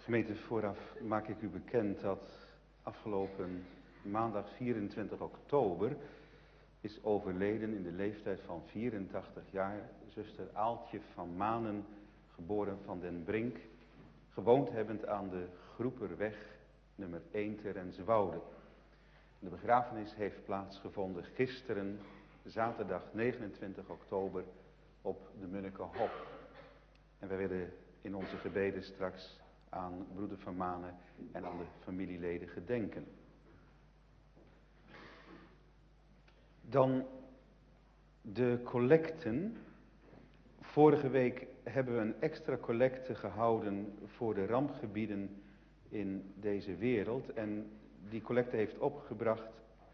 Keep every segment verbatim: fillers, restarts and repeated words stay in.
Gemeente, vooraf maak ik u bekend dat afgelopen maandag vierentwintig oktober is overleden in de leeftijd van vierentachtig jaar zuster Aaltje van Manen, geboren van den Brink, gewoond hebbend aan de Groeperweg nummer één te Renswoude. De begrafenis heeft plaatsgevonden gisteren, zaterdag negenentwintig oktober, op de Munnikenhof. En wij willen in onze gebeden straks aan broeder Van Manen en aan de familieleden gedenken. Dan de collecten. Vorige week hebben we een extra collecte gehouden voor de rampgebieden in deze wereld. En die collecte heeft opgebracht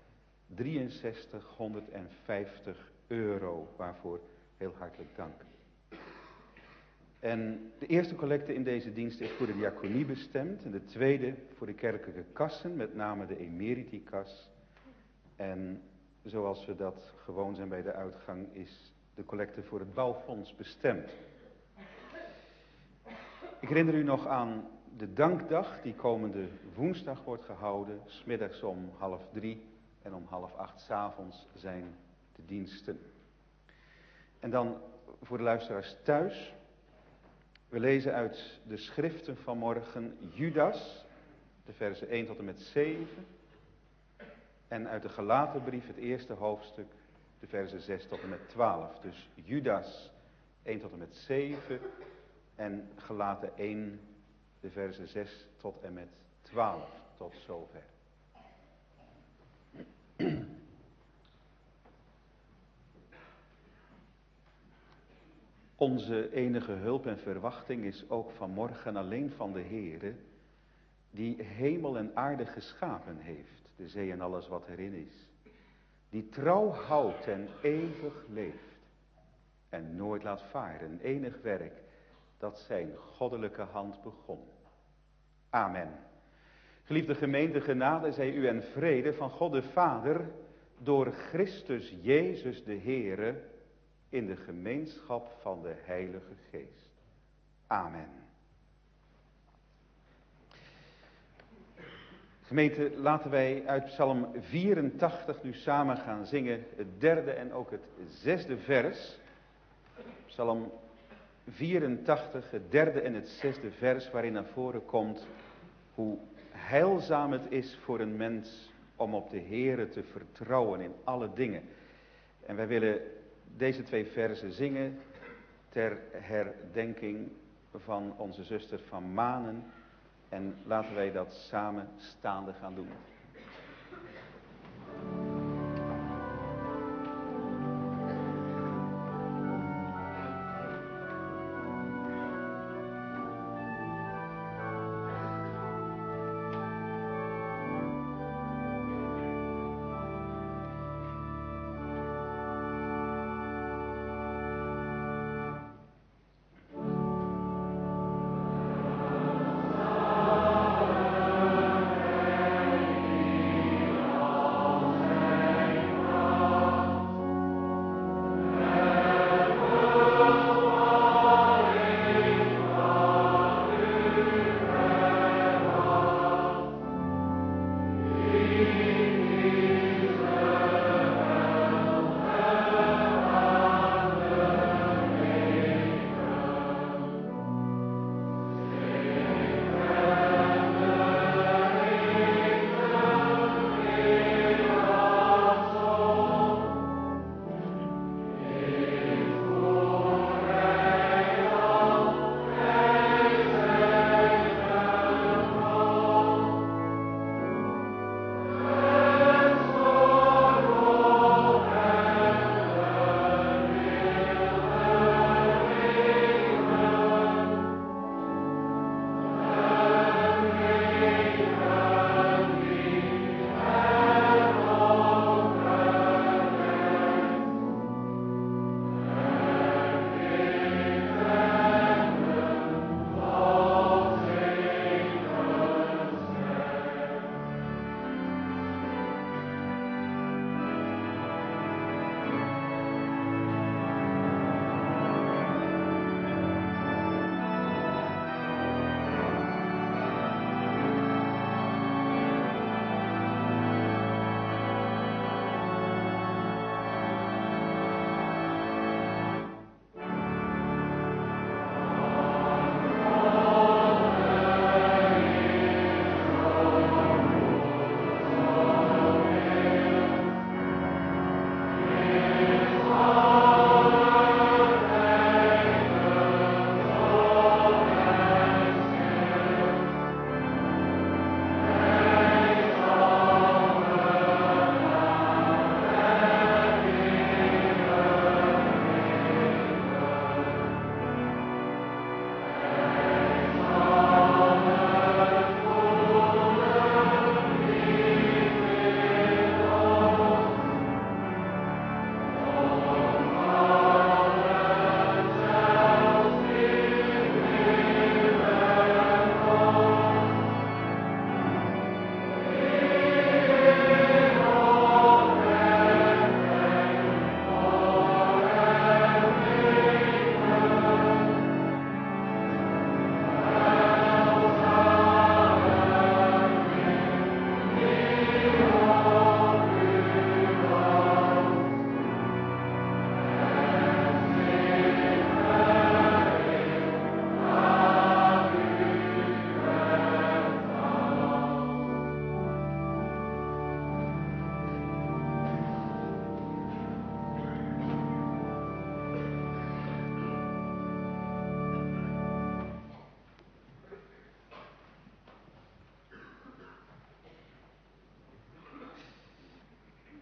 drieënzestighonderdvijftig euro, waarvoor heel hartelijk dank. En de eerste collecte in deze dienst is voor de diaconie bestemd. En de tweede voor de kerkelijke kassen, met name de emeritikas. En zoals we dat gewoon zijn bij de uitgang, is de collecte voor het bouwfonds bestemd. Ik herinner u nog aan de dankdag die komende woensdag wordt gehouden. 's Middags om half drie en om half acht 's avonds zijn de diensten. En dan voor de luisteraars thuis. We lezen uit de schriften vanmorgen Judas, de versen één tot en met zeven. En uit de Galatenbrief, het eerste hoofdstuk, de versen zes tot en met twaalf. Dus Judas één tot en met zeven en Galaten één, de versen zes tot en met twaalf. Tot zover. Onze enige hulp en verwachting is ook vanmorgen alleen van de Heere, die hemel en aarde geschapen heeft, de zee en alles wat erin is. Die trouw houdt en eeuwig leeft en nooit laat varen, enig werk dat zijn goddelijke hand begon. Amen. Geliefde gemeente, genade zij u en vrede van God de Vader, door Christus Jezus de Heere, in de gemeenschap van de Heilige Geest. Amen. Gemeente, laten wij uit Psalm vierentachtig nu samen gaan zingen, het derde en ook het zesde vers. Psalm vierentachtig, het derde en het zesde vers, waarin naar voren komt hoe heilzaam het is voor een mens om op de Heere te vertrouwen in alle dingen. En wij willen deze twee versen zingen ter herdenking van onze zuster Van Manen. En laten wij dat samen staande gaan doen.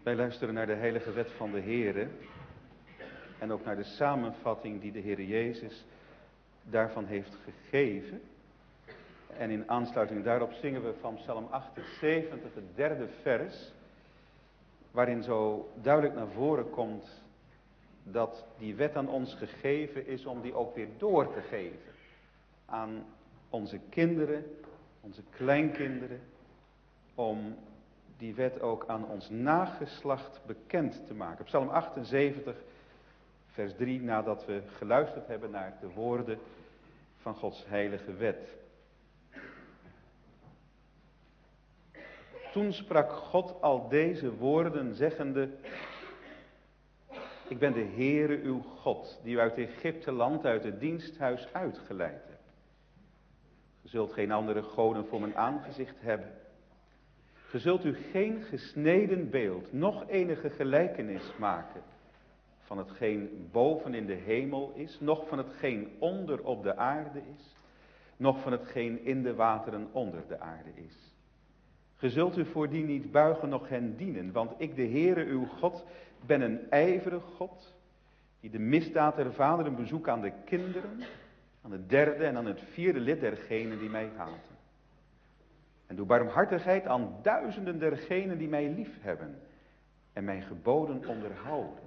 Wij luisteren naar de heilige wet van de Heere en ook naar de samenvatting die de Heer Jezus daarvan heeft gegeven. En in aansluiting daarop zingen we van Psalm achtenzeventig, het derde vers, waarin zo duidelijk naar voren komt dat die wet aan ons gegeven is om die ook weer door te geven aan onze kinderen, onze kleinkinderen, om die wet ook aan ons nageslacht bekend te maken. Psalm achtenzeventig, vers drie, nadat we geluisterd hebben naar de woorden van Gods heilige wet. Toen sprak God al deze woorden zeggende: Ik ben de Heere uw God, die u uit Egypte land, uit het diensthuis uitgeleid hebt. Ge zult geen andere goden voor mijn aangezicht hebben. Ge zult u geen gesneden beeld, noch enige gelijkenis maken van hetgeen boven in de hemel is, noch van hetgeen onder op de aarde is, noch van hetgeen in de wateren onder de aarde is. Ge zult u voor die niet buigen, noch hen dienen, want ik, de Heere uw God, ben een ijverig God, die de misdaad der vaderen bezoekt aan de kinderen, aan het derde en aan het vierde lid dergenen die mij haten. En doe barmhartigheid aan duizenden dergenen die mij lief hebben en mijn geboden onderhouden.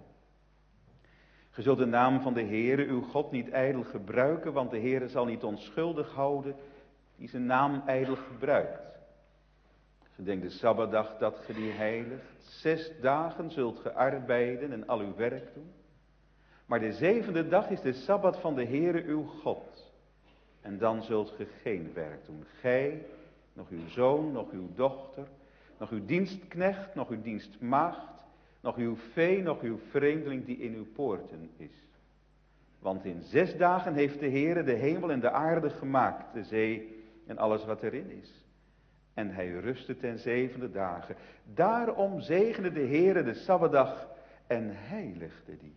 Ge zult de naam van de Heere uw God niet ijdel gebruiken, want de Heere zal niet onschuldig houden die zijn naam ijdel gebruikt. Gedenk de Sabbatdag dat ge die heiligt. Zes dagen zult ge arbeiden en al uw werk doen. Maar de zevende dag is de Sabbat van de Heere uw God. En dan zult ge geen werk doen. Gij, nog uw zoon, nog uw dochter, nog uw dienstknecht, nog uw dienstmaagd, nog uw vee, nog uw vreemdeling die in uw poorten is. Want in zes dagen heeft de Heere de hemel en de aarde gemaakt, de zee en alles wat erin is. En hij rustte ten zevende dagen. Daarom zegende de Heere de Sabbatdag en heiligde die.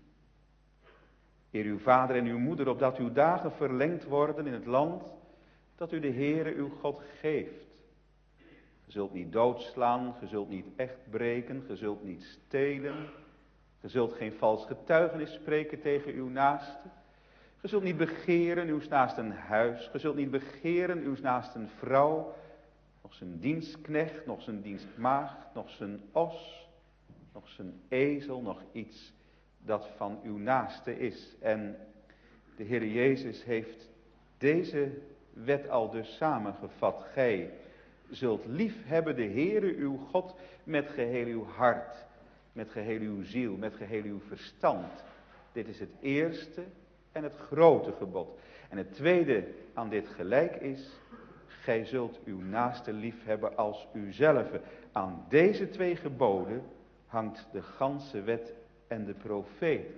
Eer uw vader en uw moeder, opdat uw dagen verlengd worden in het land dat u de Heere uw God geeft. Ge zult niet doodslaan, ge zult niet echt breken, ge zult niet stelen. Ge zult geen vals getuigenis spreken tegen uw naaste. Ge zult niet begeren uw naasten huis, ge zult niet begeren uw naasten vrouw, nog zijn dienstknecht, nog zijn dienstmaagd, nog zijn os, nog zijn ezel, nog iets dat van uw naaste is. En de Heer Jezus heeft deze wet al dus samengevat. Gij zult lief hebben de Heere uw God met geheel uw hart, met geheel uw ziel, met geheel uw verstand. Dit is het eerste en het grote gebod. En het tweede aan dit gelijk is: gij zult uw naaste lief hebben als uzelve. Aan deze twee geboden hangt de ganse wet en de profeten.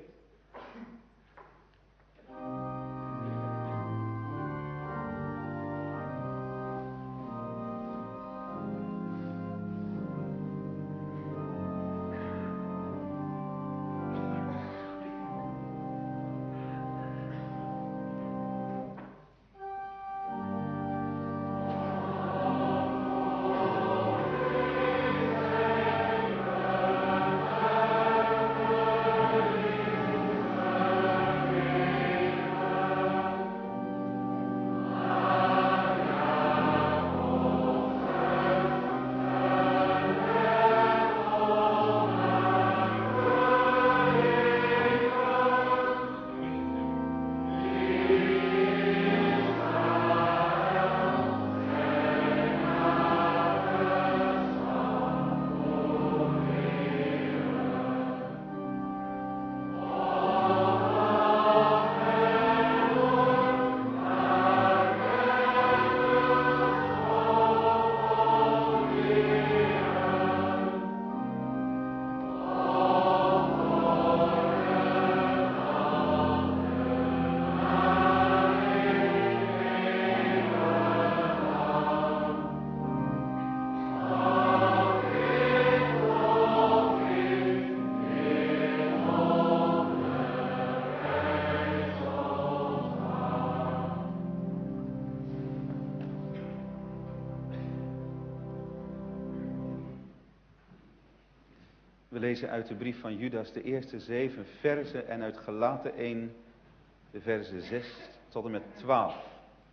We lezen uit de brief van Judas de eerste zeven verzen en uit Galaten één de verzen zes tot en met twaalf.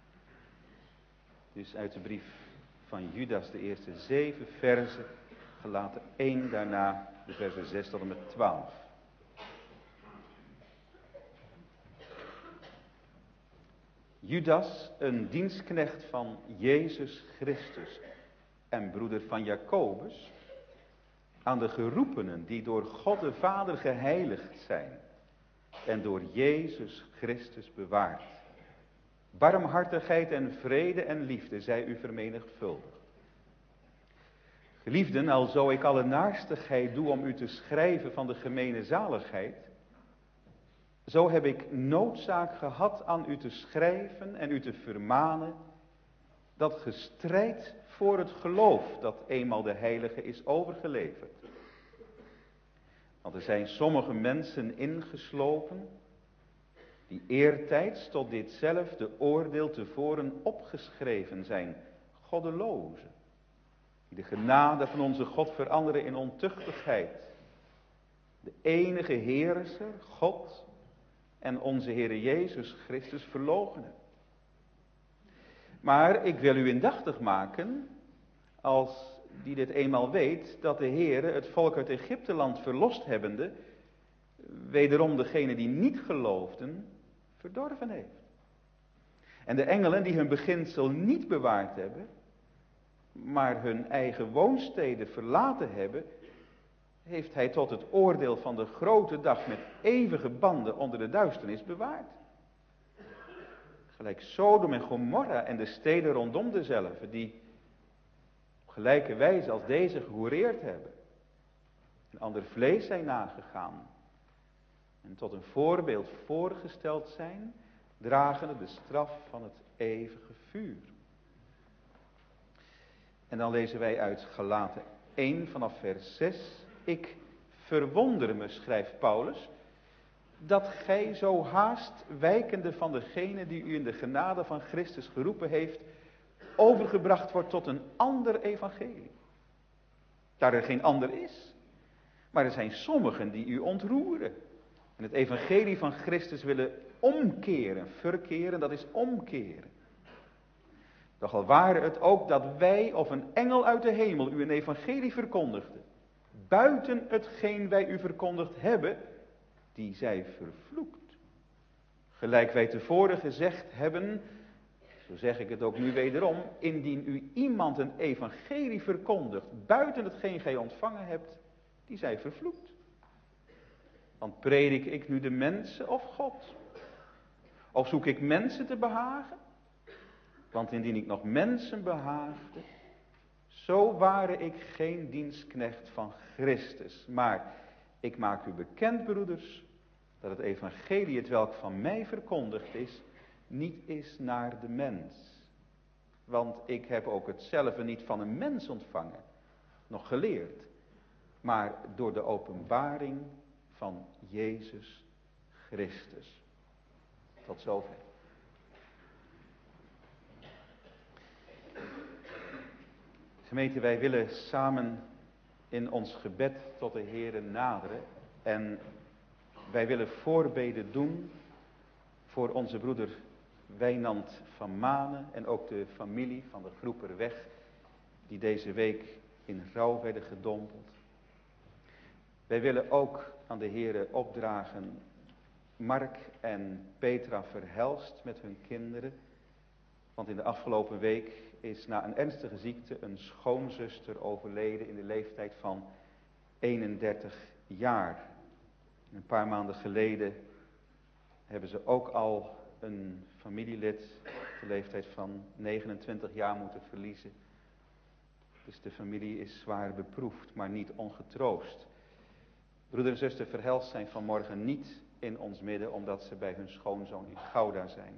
Dus uit de brief van Judas de eerste zeven verzen, Galaten één daarna de versen zes tot en met twaalf. Judas, een dienstknecht van Jezus Christus en broeder van Jacobus, aan de geroepenen die door God de Vader geheiligd zijn en door Jezus Christus bewaard. Barmhartigheid en vrede en liefde zij u vermenigvuldigd. Geliefden, alzo ik alle naarstigheid doe om u te schrijven van de gemene zaligheid, zo heb ik noodzaak gehad aan u te schrijven en u te vermanen dat ge strijdt voor het geloof dat eenmaal de heilige is overgeleverd. Want er zijn sommige mensen ingeslopen die eertijds tot ditzelfde oordeel tevoren opgeschreven zijn, goddelozen, die de genade van onze God veranderen in ontuchtigheid. De enige Heerser, God en onze Heere Jezus Christus verloochenen. Maar ik wil u indachtig maken, als die dit eenmaal weet, dat de Heere het volk uit Egypteland verlost hebbende, wederom degene die niet geloofden, verdorven heeft. En de engelen die hun beginsel niet bewaard hebben, maar hun eigen woonsteden verlaten hebben, heeft hij tot het oordeel van de grote dag met eeuwige banden onder de duisternis bewaard. Gelijk Sodom en Gomorra en de steden rondom dezelfde, die op gelijke wijze als deze gehoereerd hebben. Een ander vlees zijn nagegaan. En tot een voorbeeld voorgesteld zijn, dragende de straf van het eeuwige vuur. En dan lezen wij uit Galaten één vanaf vers zes. Ik verwonder me, schrijft Paulus, dat gij zo haast wijkende van degene die u in de genade van Christus geroepen heeft, overgebracht wordt tot een ander evangelie. Daar er geen ander is. Maar er zijn sommigen die u ontroeren. En het evangelie van Christus willen omkeren. Verkeren, dat is omkeren. Doch al ware het ook dat wij of een engel uit de hemel u een evangelie verkondigde, buiten hetgeen wij u verkondigd hebben, die zij vervloekt. Gelijk wij tevoren gezegd hebben, zo zeg ik het ook nu wederom, indien u iemand een evangelie verkondigt, buiten hetgeen gij ontvangen hebt, die zij vervloekt. Want predik ik nu de mensen of God? Of zoek ik mensen te behagen? Want indien ik nog mensen behaagde, zo ware ik geen dienstknecht van Christus. Maar ik maak u bekend, broeders, dat het evangelie, het welk van mij verkondigd is, niet is naar de mens. Want ik heb ook hetzelfde niet van een mens ontvangen, nog geleerd, maar door de openbaring van Jezus Christus. Tot zover. Gemeente, wij willen samen in ons gebed tot de Heere naderen. En wij willen voorbeden doen voor onze broeder Wijnand van Manen en ook de familie van de Groeperweg, die deze week in rouw werden gedompeld. Wij willen ook aan de Heere opdragen Mark en Petra Verhelst met hun kinderen. Want in de afgelopen week is na een ernstige ziekte een schoonzuster overleden in de leeftijd van eenendertig jaar. Een paar maanden geleden hebben ze ook al een familielid de leeftijd van negenentwintig jaar moeten verliezen. Dus de familie is zwaar beproefd, maar niet ongetroost. Broeder en zuster Verhelst zijn vanmorgen niet in ons midden, omdat ze bij hun schoonzoon in Gouda zijn.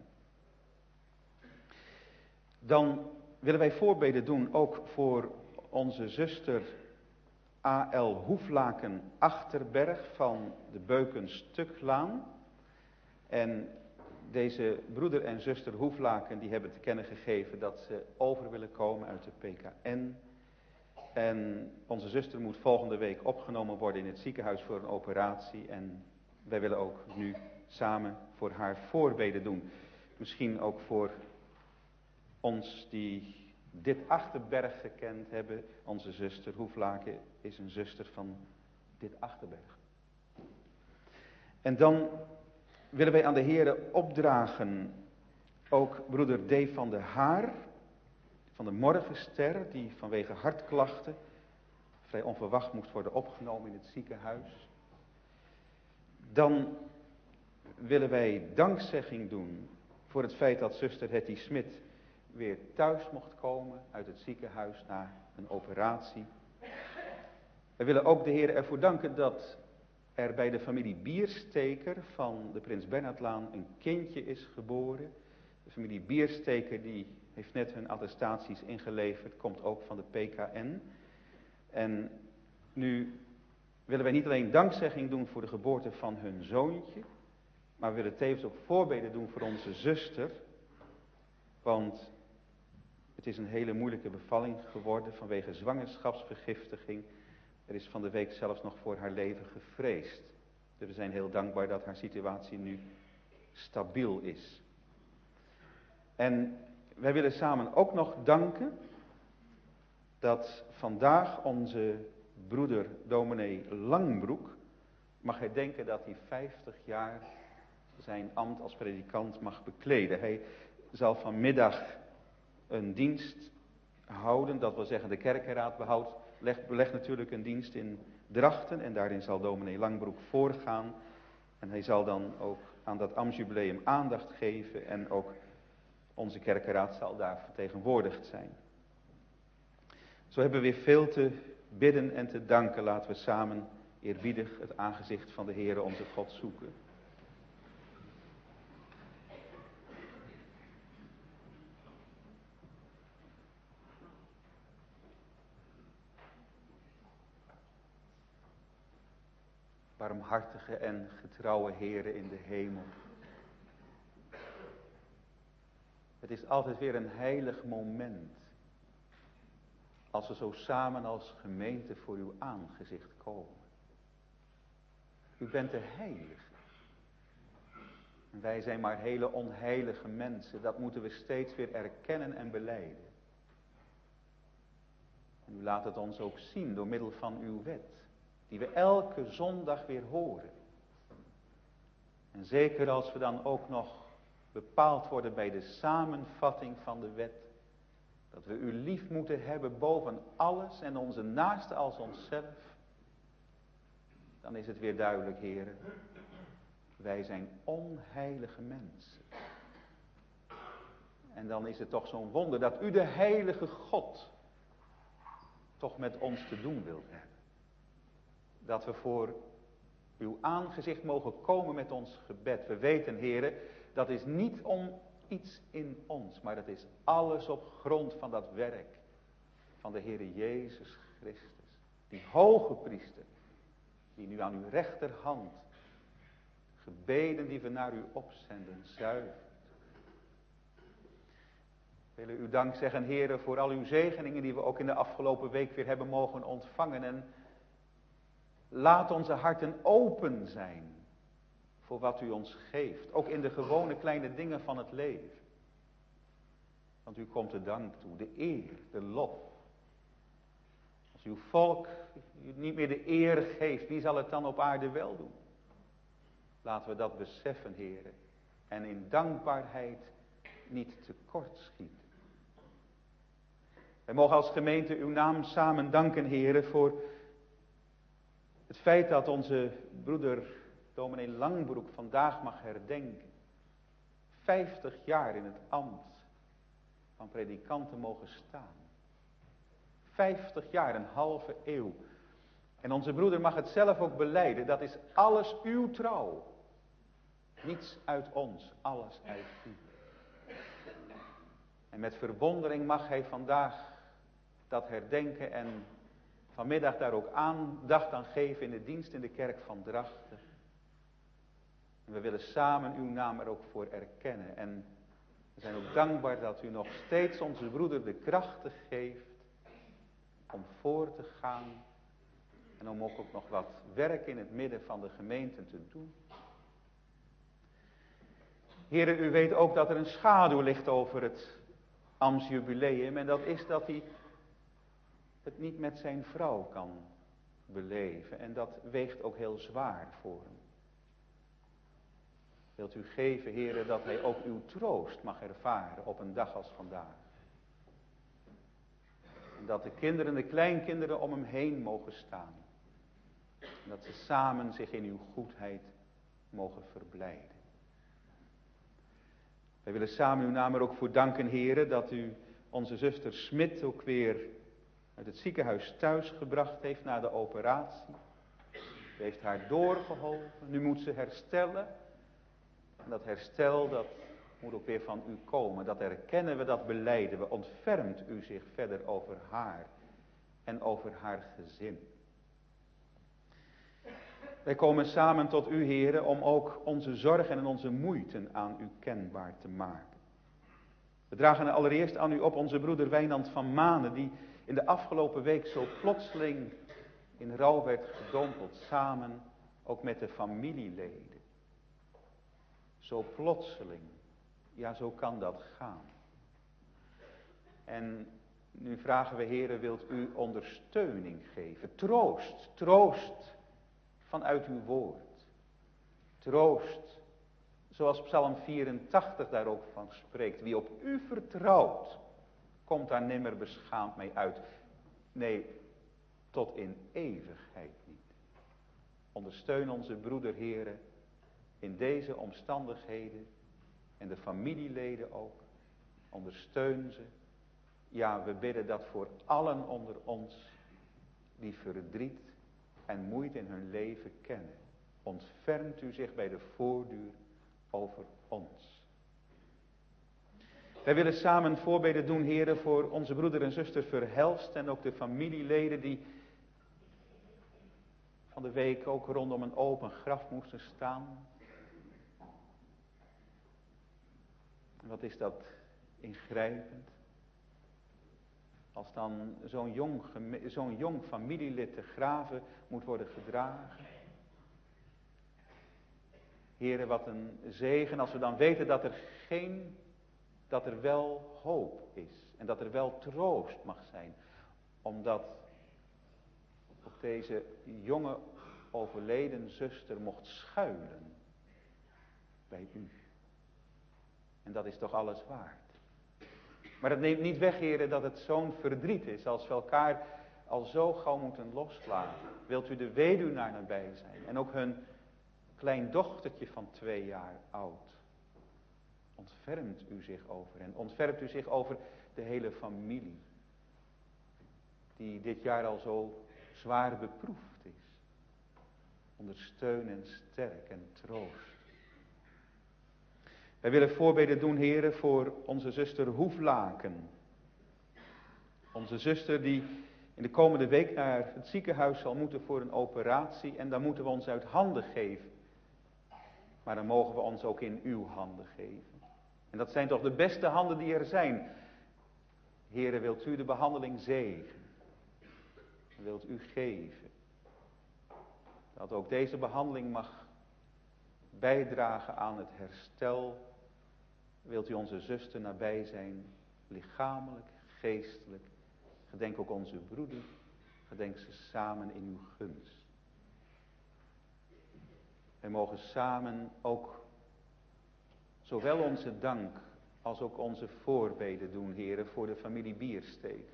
Dan willen wij voorbeden doen ook voor onze zuster A L Hoeflaken Achterberg van de Beukenstuklaan. En deze broeder en zuster Hoeflaken die hebben te kennen gegeven dat ze over willen komen uit de P K N. En onze zuster moet volgende week opgenomen worden in het ziekenhuis voor een operatie. En wij willen ook nu samen voor haar voorbeden doen. Misschien ook voor ons die dit Achterberg gekend hebben. Onze zuster Hoeflaken is een zuster van dit Achterberg. En dan willen wij aan de Heere opdragen ook broeder D. van der Haar, van de Morgenster, die vanwege hartklachten vrij onverwacht moest worden opgenomen in het ziekenhuis. Dan willen wij dankzegging doen voor het feit dat zuster Hetty Smit weer thuis mocht komen uit het ziekenhuis na een operatie. We willen ook de Heer ervoor danken dat er bij de familie Biersteker van de Prins Bernhardlaan een kindje is geboren. De familie Biersteker die heeft net hun attestaties ingeleverd, komt ook van de P K N. En nu willen wij niet alleen dankzegging doen voor de geboorte van hun zoontje, maar we willen tevens ook voorbeden doen voor onze zuster. Want het is een hele moeilijke bevalling geworden vanwege zwangerschapsvergiftiging. Er is van de week zelfs nog voor haar leven gevreesd. Dus we zijn heel dankbaar dat haar situatie nu stabiel is. En wij willen samen ook nog danken dat vandaag onze broeder dominee Langbroek mag herdenken dat hij vijftig jaar zijn ambt als predikant mag bekleden. Hij zal vanmiddag een dienst houden, dat wil zeggen de kerkenraad behoudt, legt, belegt natuurlijk een dienst in Drachten en daarin zal dominee Langbroek voorgaan. En hij zal dan ook aan dat ambtsjubileum aandacht geven en ook onze kerkenraad zal daar vertegenwoordigd zijn. Zo hebben we weer veel te bidden en te danken. Laten we samen eerbiedig het aangezicht van de Heere onze God zoeken. Barmhartige en getrouwe Heere in de hemel. Het is altijd weer een heilig moment als we zo samen als gemeente voor uw aangezicht komen. U bent de heilige. En wij zijn maar hele onheilige mensen. Dat moeten we steeds weer erkennen en belijden. En u laat het ons ook zien door middel van uw wet. Die we elke zondag weer horen. En zeker als we dan ook nog bepaald worden bij de samenvatting van de wet. Dat we u lief moeten hebben boven alles en onze naaste als onszelf. Dan is het weer duidelijk, heren. Wij zijn onheilige mensen. En dan is het toch zo'n wonder dat u de heilige God toch met ons te doen wilt hebben. Dat we voor uw aangezicht mogen komen met ons gebed. We weten, heren, dat is niet om iets in ons, maar dat is alles op grond van dat werk van de Heere Jezus Christus. Die hoge priester, die nu aan uw rechterhand gebeden die we naar u opzenden, zuivert. We willen u dank zeggen, Heere, voor al uw zegeningen die we ook in de afgelopen week weer hebben mogen ontvangen. En laat onze harten open zijn voor wat u ons geeft. Ook in de gewone kleine dingen van het leven. Want u komt de dank toe, de eer, de lof. Als uw volk u niet meer de eer geeft, wie zal het dan op aarde wel doen? Laten we dat beseffen, heren. En in dankbaarheid niet tekort schieten. Wij mogen als gemeente uw naam samen danken, heren, voor het feit dat onze broeder dominee Langbroek vandaag mag herdenken. Vijftig jaar in het ambt van predikanten mogen staan. Vijftig jaar, een halve eeuw. En onze broeder mag het zelf ook belijden. Dat is alles uw trouw. Niets uit ons, alles uit u. En met verwondering mag hij vandaag dat herdenken en vanmiddag daar ook aandacht aan geven in de dienst in de kerk van Drachten. En we willen samen uw naam er ook voor erkennen. En we zijn ook dankbaar dat u nog steeds onze broeder de krachten geeft om voor te gaan en om ook nog wat werk in het midden van de gemeente te doen. Heren, u weet ook dat er een schaduw ligt over het ambtsjubileum en dat is dat hij het niet met zijn vrouw kan beleven en dat weegt ook heel zwaar voor hem. Wilt u geven, heren, dat hij ook uw troost mag ervaren op een dag als vandaag. En dat de kinderen, de kleinkinderen om hem heen mogen staan. En dat ze samen zich in uw goedheid mogen verblijden. Wij willen samen uw naam er ook voor danken, heren, dat u onze zuster Smit ook weer uit het ziekenhuis thuis gebracht heeft na de operatie. U heeft haar doorgeholpen, nu moet ze herstellen. En dat herstel, dat moet ook weer van u komen. Dat erkennen we, dat belijden we. Ontfermt u zich verder over haar en over haar gezin. Wij komen samen tot u, heren, om ook onze zorgen en onze moeite aan u kenbaar te maken. We dragen allereerst aan u op onze broeder Wijnand van Manen, die in de afgelopen week zo plotseling in rouw werd gedompeld, samen ook met de familieleden. Zo plotseling, ja, zo kan dat gaan. En nu vragen we, heren, wilt u ondersteuning geven, troost, troost vanuit uw woord. Troost, zoals Psalm vierentachtig daar ook van spreekt. Wie op u vertrouwt, komt daar nimmer beschaamd mee uit. Nee, tot in eeuwigheid niet. Ondersteun onze broeder, heren, in deze omstandigheden en de familieleden ook. Ondersteun ze. Ja, we bidden dat voor allen onder ons die verdriet en moeite in hun leven kennen. Ontfermt u zich bij de voorduur over ons. Wij willen samen voorbeden doen, heren, voor onze broeder en zuster Verhelst en ook de familieleden die van de week ook rondom een open graf moesten staan. En wat is dat ingrijpend. Als dan zo'n jong, zo'n jong familielid te graven moet worden gedragen. Heren, wat een zegen als we dan weten dat er geen, dat er wel hoop is. En dat er wel troost mag zijn. Omdat op deze jonge overleden zuster mocht schuilen bij u. En dat is toch alles waard. Maar dat neemt niet weg, heren, dat het zo'n verdriet is als we elkaar al zo gauw moeten loslaten. Wilt u de weduwnaar nabij zijn en ook hun klein dochtertje van twee jaar oud. Ontfermt u zich over hen. Ontfermt u zich over de hele familie. Die dit jaar al zo zwaar beproefd is. Ondersteun en sterk en troost. Wij willen voorbeden doen, heren, voor onze zuster Hoeflaken. Onze zuster die in de komende week naar het ziekenhuis zal moeten voor een operatie. En dan moeten we ons uit handen geven. Maar dan mogen we ons ook in uw handen geven. En dat zijn toch de beste handen die er zijn. Heren, wilt u de behandeling zegenen? Wilt u geven? Dat ook deze behandeling mag bijdragen aan het herstel. Wilt u onze zuster nabij zijn, lichamelijk, geestelijk. Gedenk ook onze broeder, gedenk ze samen in uw gunst. Wij mogen samen ook zowel onze dank als ook onze voorbeden doen, heren, voor de familie Biersteek.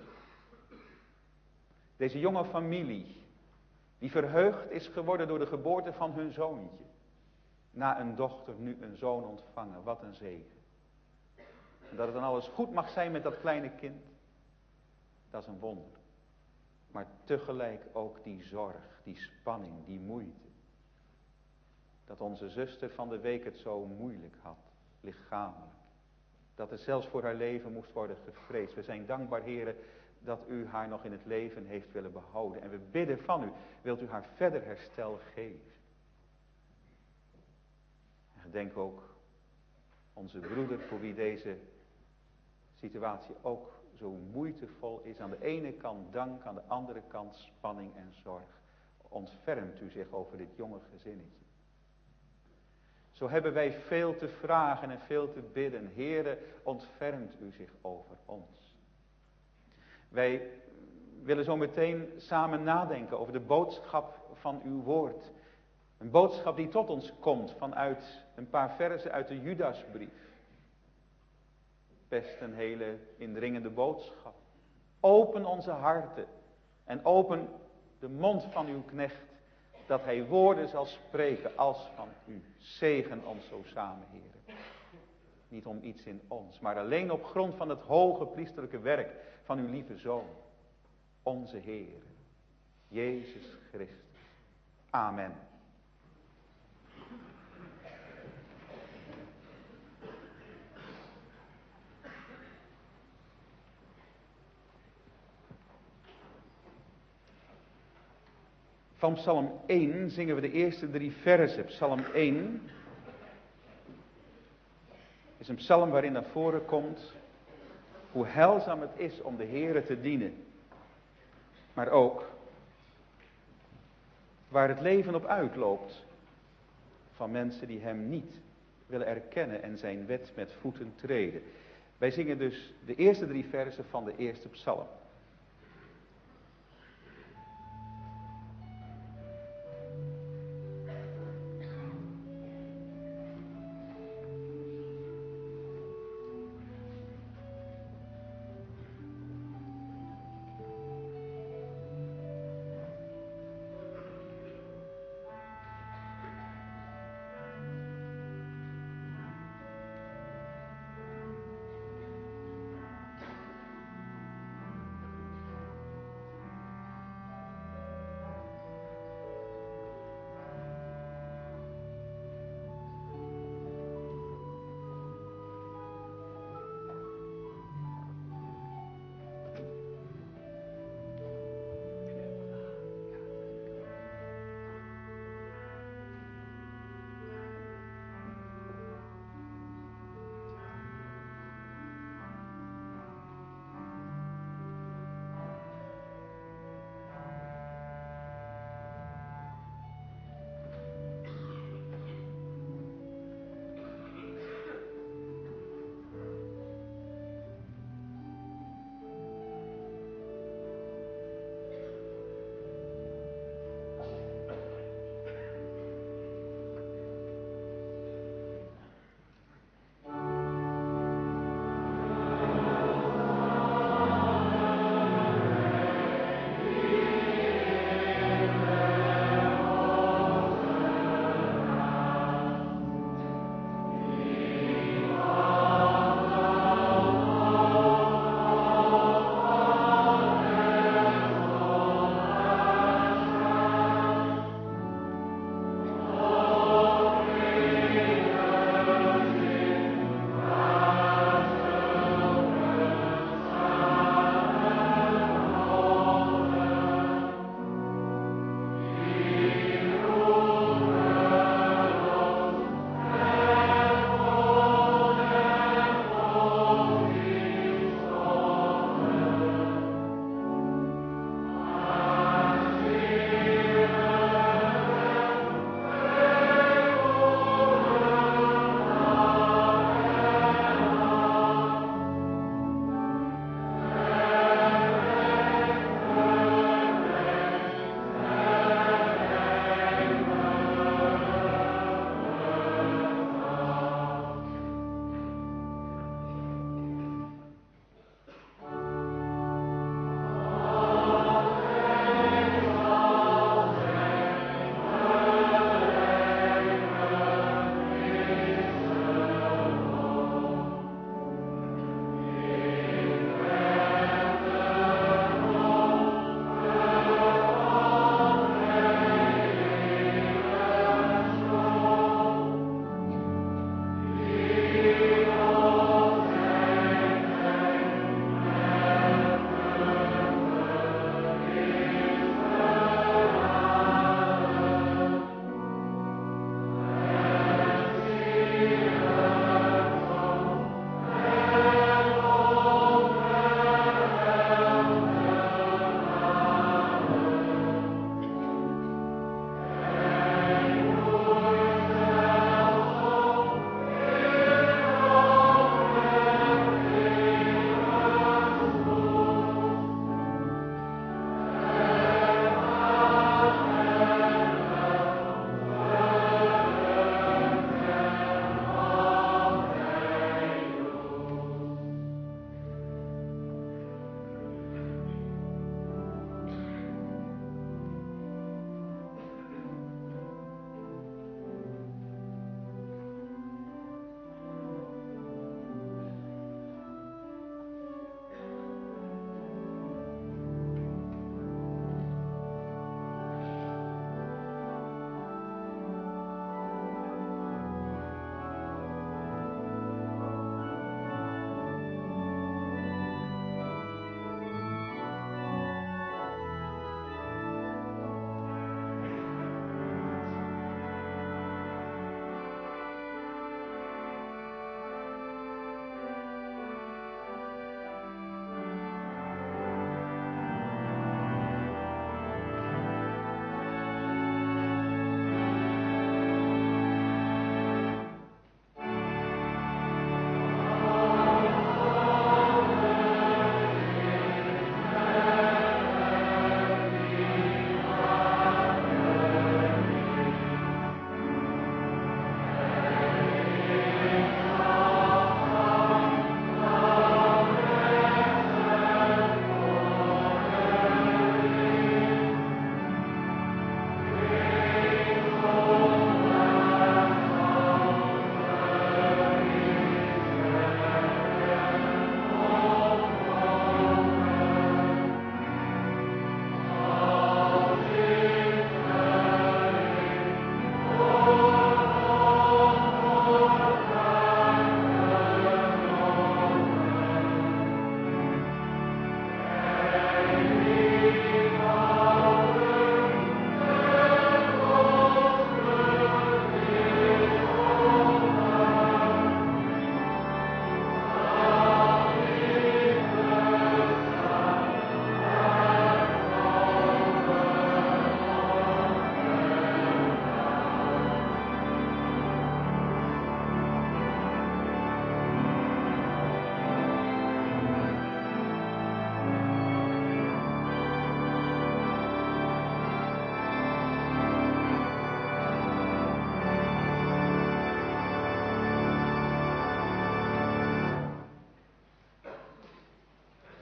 Deze jonge familie, die verheugd is geworden door de geboorte van hun zoontje. Na een dochter nu een zoon ontvangen, wat een zegen. En dat het dan alles goed mag zijn met dat kleine kind, dat is een wonder. Maar tegelijk ook die zorg, die spanning, die moeite. Dat onze zuster van de week het zo moeilijk had, lichamelijk. Dat er zelfs voor haar leven moest worden gevreesd. We zijn dankbaar, heren, dat u haar nog in het leven heeft willen behouden. En we bidden van u, wilt u haar verder herstel geven. En gedenk ook onze broeder, voor wie deze situatie ook zo moeitevol is. Aan de ene kant dank, aan de andere kant spanning en zorg. Ontfermt u zich over dit jonge gezinnetje. Zo hebben wij veel te vragen en veel te bidden. Heere, ontfermt u zich over ons. Wij willen zo meteen samen nadenken over de boodschap van uw woord. Een boodschap die tot ons komt vanuit een paar verzen uit de Judasbrief. Best een hele indringende boodschap. Open onze harten en open de mond van uw knecht, dat hij woorden zal spreken als van u. Zegen ons zo samen, Heer. Niet om iets in ons, maar alleen op grond van het hoge priesterlijke werk van uw lieve Zoon. Onze Heer, Jezus Christus. Amen. Van Psalm één zingen we de eerste drie verzen. Psalm één is een psalm waarin naar voren komt hoe heilzaam het is om de Heere te dienen. Maar ook waar het leven op uitloopt van mensen die hem niet willen erkennen en zijn wet met voeten treden. Wij zingen dus de eerste drie verzen van de eerste psalm.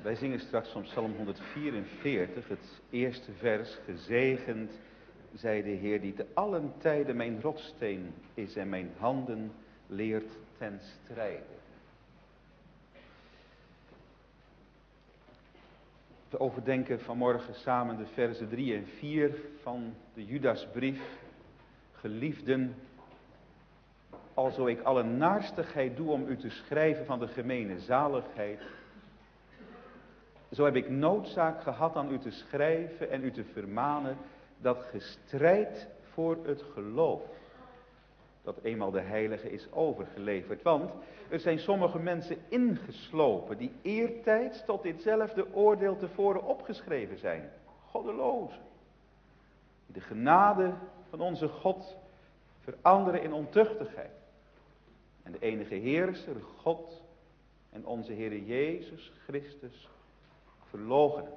Wij zingen straks van Psalm honderdvierenveertig, het eerste vers. Gezegend zij de Heer die te allen tijden mijn rotssteen is en mijn handen leert ten strijde. We overdenken vanmorgen samen de versen drie en vier van de Judasbrief. Geliefden, alzo ik alle naarstigheid doe om u te schrijven van de gemene zaligheid, zo heb ik noodzaak gehad aan u te schrijven en u te vermanen dat ge strijdt voor het geloof, dat eenmaal de heilige is overgeleverd. Want er zijn sommige mensen ingeslopen die eertijds tot ditzelfde oordeel tevoren opgeschreven zijn. Goddelozen. Die de genade van onze God veranderen in ontuchtigheid. En de enige heerser, God en onze Heer Jezus Christus verloochenen.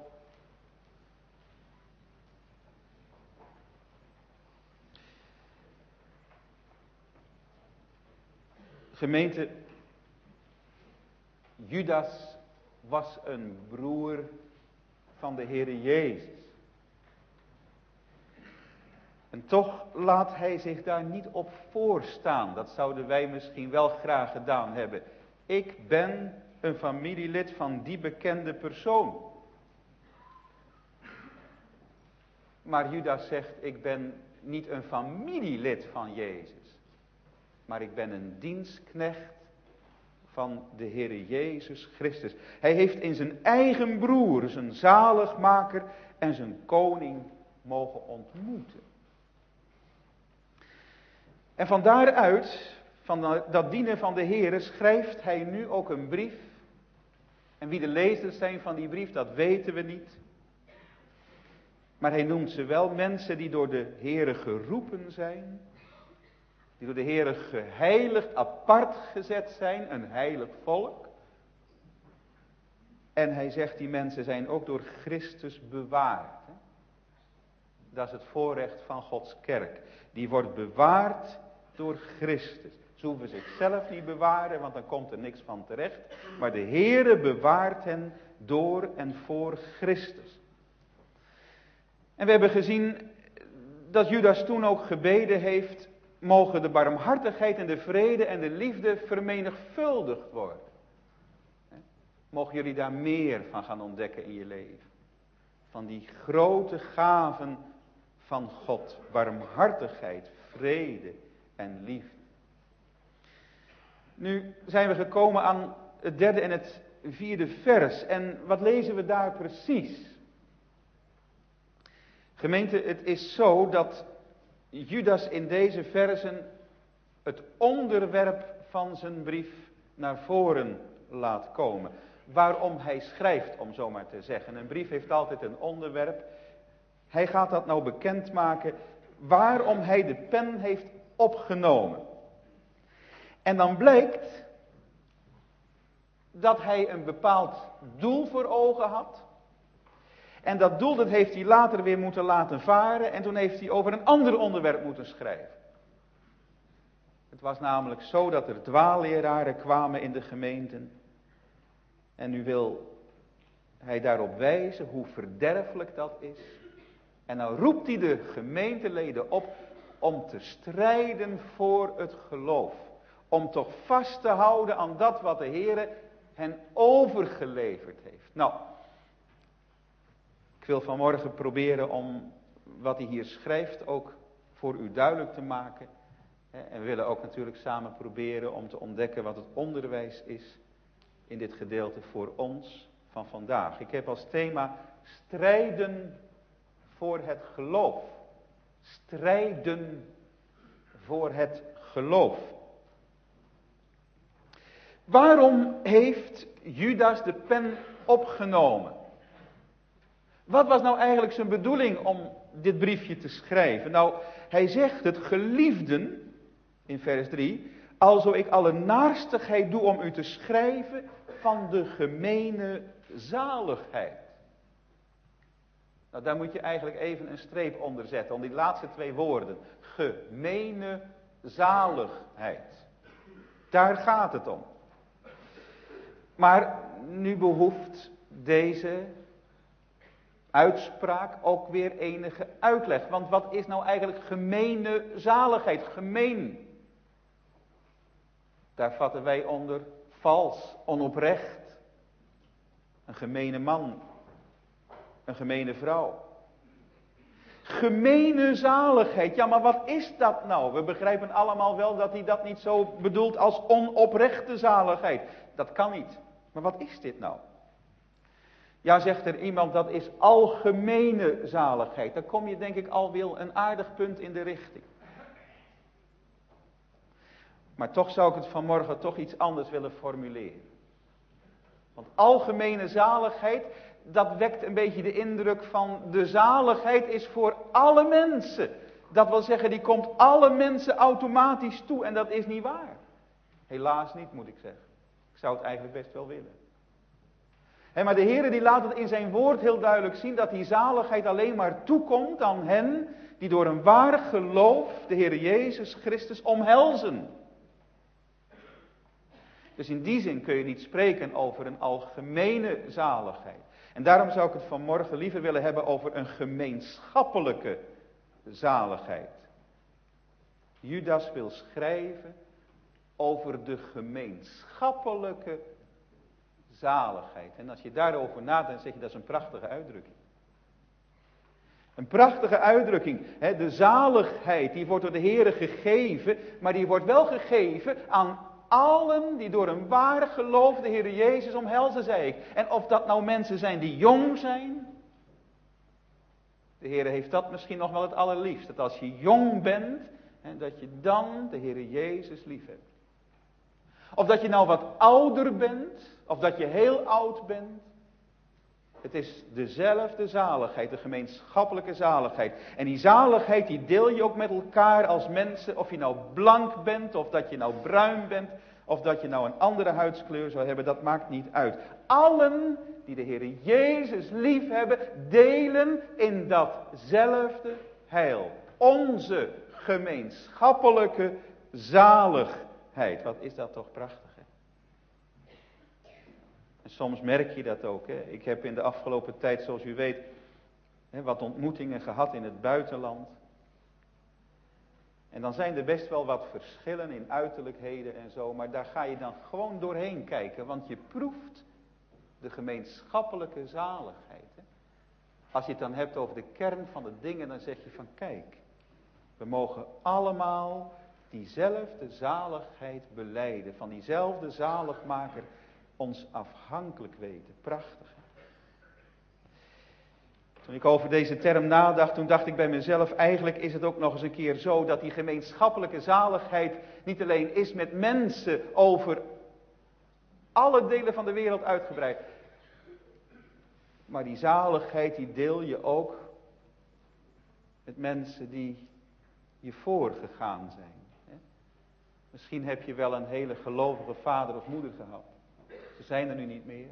Gemeente, Judas was een broer van de Heer Jezus. En toch laat hij zich daar niet op voorstaan. Dat zouden wij misschien wel graag gedaan hebben. Ik ben een familielid van die bekende persoon. Maar Judas zegt, ik ben niet een familielid van Jezus. Maar ik ben een dienstknecht van de Heer Jezus Christus. Hij heeft in zijn eigen broer, zijn zaligmaker en zijn koning mogen ontmoeten. En van daaruit, van dat dienen van de Heer, schrijft hij nu ook een brief. En wie de lezers zijn van die brief, dat weten we niet. Maar hij noemt ze wel mensen die door de Heere geroepen zijn. Die door de Heere geheiligd, apart gezet zijn, een heilig volk. En hij zegt, die mensen zijn ook door Christus bewaard. Dat is het voorrecht van Gods kerk. Die wordt bewaard door Christus. Ze hoeven zichzelf niet bewaren, want dan komt er niks van terecht. Maar de Heere bewaart hen door en voor Christus. En we hebben gezien dat Judas toen ook gebeden heeft, mogen de barmhartigheid en de vrede en de liefde vermenigvuldigd worden. Mogen jullie daar meer van gaan ontdekken in je leven. Van die grote gaven van God. Barmhartigheid, vrede en liefde. Nu zijn we gekomen aan het derde en het vierde vers. En wat lezen we daar precies? Gemeente, het is zo dat Judas in deze versen het onderwerp van zijn brief naar voren laat komen. Waarom hij schrijft, om zo maar te zeggen. Een brief heeft altijd een onderwerp. Hij gaat dat nou bekendmaken waarom hij de pen heeft opgenomen. En dan blijkt dat hij een bepaald doel voor ogen had. En dat doel dat heeft hij later weer moeten laten varen. En toen heeft hij over een ander onderwerp moeten schrijven. Het was namelijk zo dat er dwaalleraren kwamen in de gemeenten. En nu wil hij daarop wijzen hoe verderfelijk dat is. En dan roept hij de gemeenteleden op om te strijden voor het geloof. Om toch vast te houden aan dat wat de Heere hen overgeleverd heeft. Nou, ik wil vanmorgen proberen om wat hij hier schrijft ook voor u duidelijk te maken. En we willen ook natuurlijk samen proberen om te ontdekken wat het onderwijs is in dit gedeelte voor ons van vandaag. Ik heb als thema strijden voor het geloof. Strijden voor het geloof. Waarom heeft Judas de pen opgenomen? Wat was nou eigenlijk zijn bedoeling om dit briefje te schrijven? Nou, hij zegt het, geliefden, in vers drie, alzo ik alle naarstigheid doe om u te schrijven van de gemene zaligheid. Nou, daar moet je eigenlijk even een streep onder zetten, om die laatste twee woorden. Gemene zaligheid. Daar gaat het om. Maar nu behoeft deze uitspraak ook weer enige uitleg. Want wat is nou eigenlijk gemene zaligheid? Gemeen. Daar vatten wij onder vals, onoprecht. Een gemene man. Een gemene vrouw. Gemene zaligheid. Ja, maar wat is dat nou? We begrijpen allemaal wel dat hij dat niet zo bedoelt als onoprechte zaligheid. Dat kan niet. Maar wat is dit nou? Ja, zegt er iemand, dat is algemene zaligheid. Dan kom je denk ik alweer een aardig punt in de richting. Maar toch zou ik het vanmorgen toch iets anders willen formuleren. Want algemene zaligheid, dat wekt een beetje de indruk van de zaligheid is voor alle mensen. Dat wil zeggen, die komt alle mensen automatisch toe en dat is niet waar. Helaas niet, moet ik zeggen. Ik zou het eigenlijk best wel willen. He, maar de Heer die laat het in zijn woord heel duidelijk zien dat die zaligheid alleen maar toekomt aan hen die door een waar geloof de Heer Jezus Christus omhelzen. Dus in die zin kun je niet spreken over een algemene zaligheid. En daarom zou ik het vanmorgen liever willen hebben over een gemeenschappelijke zaligheid. Judas wil schrijven over de gemeenschappelijke zaligheid. En als je daarover nadenkt, zeg je dat is een prachtige uitdrukking. Een prachtige uitdrukking. Hè? De zaligheid die wordt door de Heere gegeven, maar die wordt wel gegeven aan allen die door een waar geloof de Heere Jezus omhelzen, zei ik. En of dat nou mensen zijn die jong zijn. De Heere heeft dat misschien nog wel het allerliefst. Dat als je jong bent, hè, dat je dan de Heere Jezus lief hebt. Of dat je nou wat ouder bent, of dat je heel oud bent. Het is dezelfde zaligheid, de gemeenschappelijke zaligheid. En die zaligheid die deel je ook met elkaar als mensen. Of je nou blank bent, of dat je nou bruin bent, of dat je nou een andere huidskleur zou hebben, dat maakt niet uit. Allen die de Heer Jezus lief hebben, delen in datzelfde heil. Onze gemeenschappelijke zaligheid. Wat is dat toch prachtig, hè? En soms merk je dat ook, hè? Ik heb in de afgelopen tijd, zoals u weet, hè, wat ontmoetingen gehad in het buitenland. En dan zijn er best wel wat verschillen in uiterlijkheden en zo, maar daar ga je dan gewoon doorheen kijken, want je proeft de gemeenschappelijke zaligheid. Hè? Als je het dan hebt over de kern van de dingen, dan zeg je van kijk, we mogen allemaal diezelfde zaligheid belijden, van diezelfde zaligmaker ons afhankelijk weten. Prachtig. Toen ik over deze term nadacht, toen dacht ik bij mezelf, eigenlijk is het ook nog eens een keer zo dat die gemeenschappelijke zaligheid niet alleen is met mensen over alle delen van de wereld uitgebreid. Maar die zaligheid die deel je ook met mensen die je voorgegaan zijn. Misschien heb je wel een hele gelovige vader of moeder gehad. Ze zijn er nu niet meer.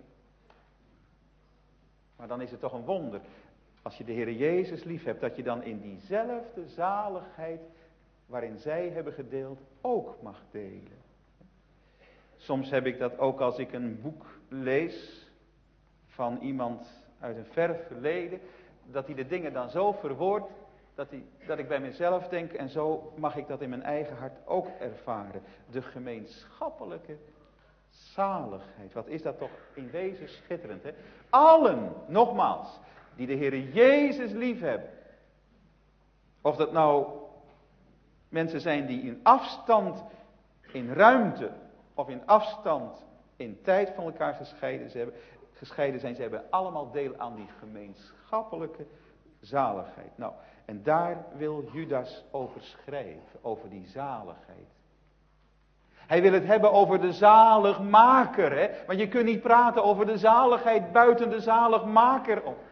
Maar dan is het toch een wonder. Als je de Heer Jezus lief hebt, dat je dan in diezelfde zaligheid waarin zij hebben gedeeld ook mag delen. Soms heb ik dat ook als ik een boek lees van iemand uit een ver verleden. Dat hij de dingen dan zo verwoordt. Dat, hij, dat ik bij mezelf denk en zo mag ik dat in mijn eigen hart ook ervaren. De gemeenschappelijke zaligheid. Wat is dat toch in wezen schitterend, hè? Allen, nogmaals, die de Heer Jezus lief hebben. Of dat nou mensen zijn die in afstand, in ruimte of in afstand, in tijd van elkaar gescheiden zijn. Gescheiden zijn, ze hebben allemaal deel aan die gemeenschappelijke zaligheid. Nou, en daar wil Judas over schrijven, over die zaligheid. Hij wil het hebben over de zaligmaker, hè? Want je kunt niet praten over de zaligheid buiten de zaligmaker om.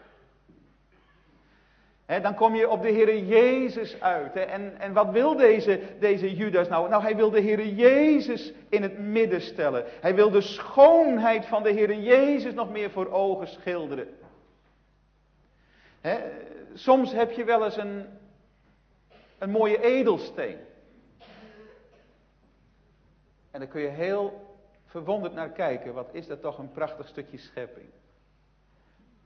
He, dan kom je op de Heere Jezus uit. He. En, en wat wil deze, deze Judas nou? Nou, hij wil de Heere Jezus in het midden stellen. Hij wil de schoonheid van de Heere Jezus nog meer voor ogen schilderen. He, soms heb je wel eens een, een mooie edelsteen. En daar kun je heel verwonderd naar kijken. Wat is dat toch een prachtig stukje schepping.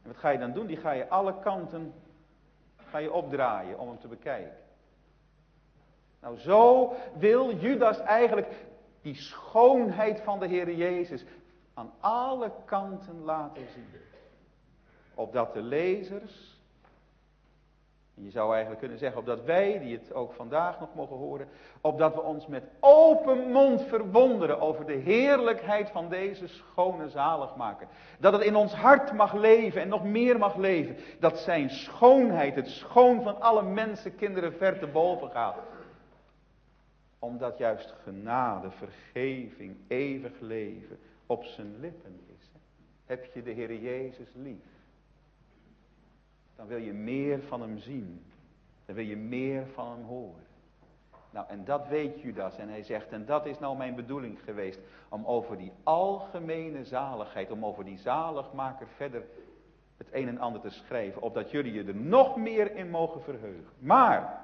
En wat ga je dan doen? Die ga je alle kanten ga je opdraaien om hem te bekijken. Nou, zo wil Judas eigenlijk die schoonheid van de Heer Jezus aan alle kanten laten zien. Opdat de lezers, je zou eigenlijk kunnen zeggen, opdat wij, die het ook vandaag nog mogen horen, opdat we ons met open mond verwonderen over de heerlijkheid van deze schone zaligmaker. Dat het in ons hart mag leven en nog meer mag leven. Dat zijn schoonheid, het schoon van alle mensenkinderen ver te boven gaat. Omdat juist genade, vergeving, eeuwig leven op zijn lippen is. Heb je de Heer Jezus lief? Dan wil je meer van hem zien. Dan wil je meer van hem horen. Nou, en dat weet Judas. En hij zegt, en dat is nou mijn bedoeling geweest. Om over die algemene zaligheid, om over die zaligmaker verder het een en ander te schrijven. Opdat jullie je er nog meer in mogen verheugen. Maar,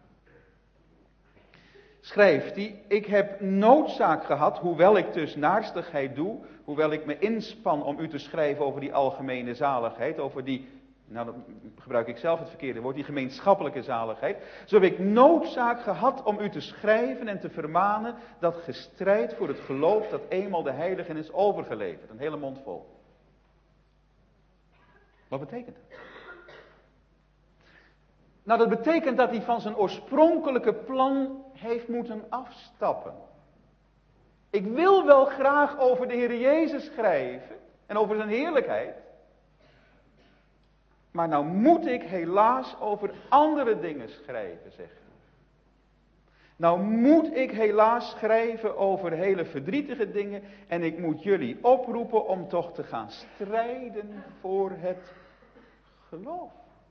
schrijft hij, ik heb noodzaak gehad, hoewel ik dus naarstigheid doe. Hoewel ik me inspan om u te schrijven over die algemene zaligheid. Over die... Nou, dan gebruik ik zelf het verkeerde woord, die gemeenschappelijke zaligheid. Zo heb ik noodzaak gehad om u te schrijven en te vermanen dat ge strijdt voor het geloof dat eenmaal de heiligen is overgeleverd. Een hele mond vol. Wat betekent dat? Nou, dat betekent dat hij van zijn oorspronkelijke plan heeft moeten afstappen. Ik wil wel graag over de Heer Jezus schrijven en over zijn heerlijkheid. Maar nou moet ik helaas over andere dingen schrijven, zegt hij. Nou moet ik helaas schrijven over hele verdrietige dingen. En ik moet jullie oproepen om toch te gaan strijden voor het geloof.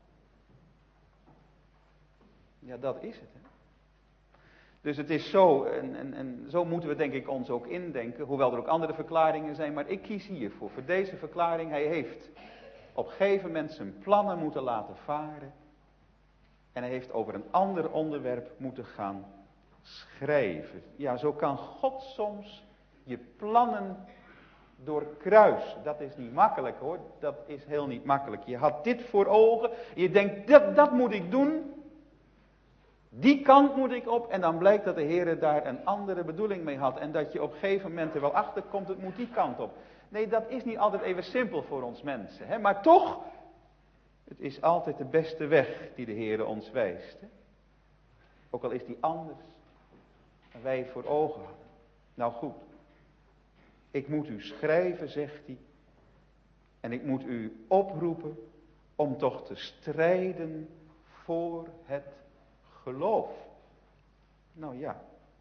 Ja, dat is het. Hè? Dus het is zo, en, en, en zo moeten we denk ik ons ook indenken. Hoewel er ook andere verklaringen zijn, maar ik kies hiervoor. Voor deze verklaring, hij heeft op een gegeven moment zijn plannen moeten laten varen. En hij heeft over een ander onderwerp moeten gaan schrijven. Ja, zo kan God soms je plannen doorkruisen. Dat is niet makkelijk hoor. Dat is heel niet makkelijk. Je had dit voor ogen. Je denkt, dat, dat moet ik doen. Die kant moet ik op. En dan blijkt dat de Heer daar een andere bedoeling mee had. En dat je op een gegeven moment er wel achter komt, het moet die kant op. Nee, dat is niet altijd even simpel voor ons mensen. Hè? Maar toch, het is altijd de beste weg die de Heer ons wijst. Hè? Ook al is die anders dan wij voor ogen hadden. Nou goed, ik moet u schrijven, zegt hij. En ik moet u oproepen om toch te strijden voor het geloof. Nou ja.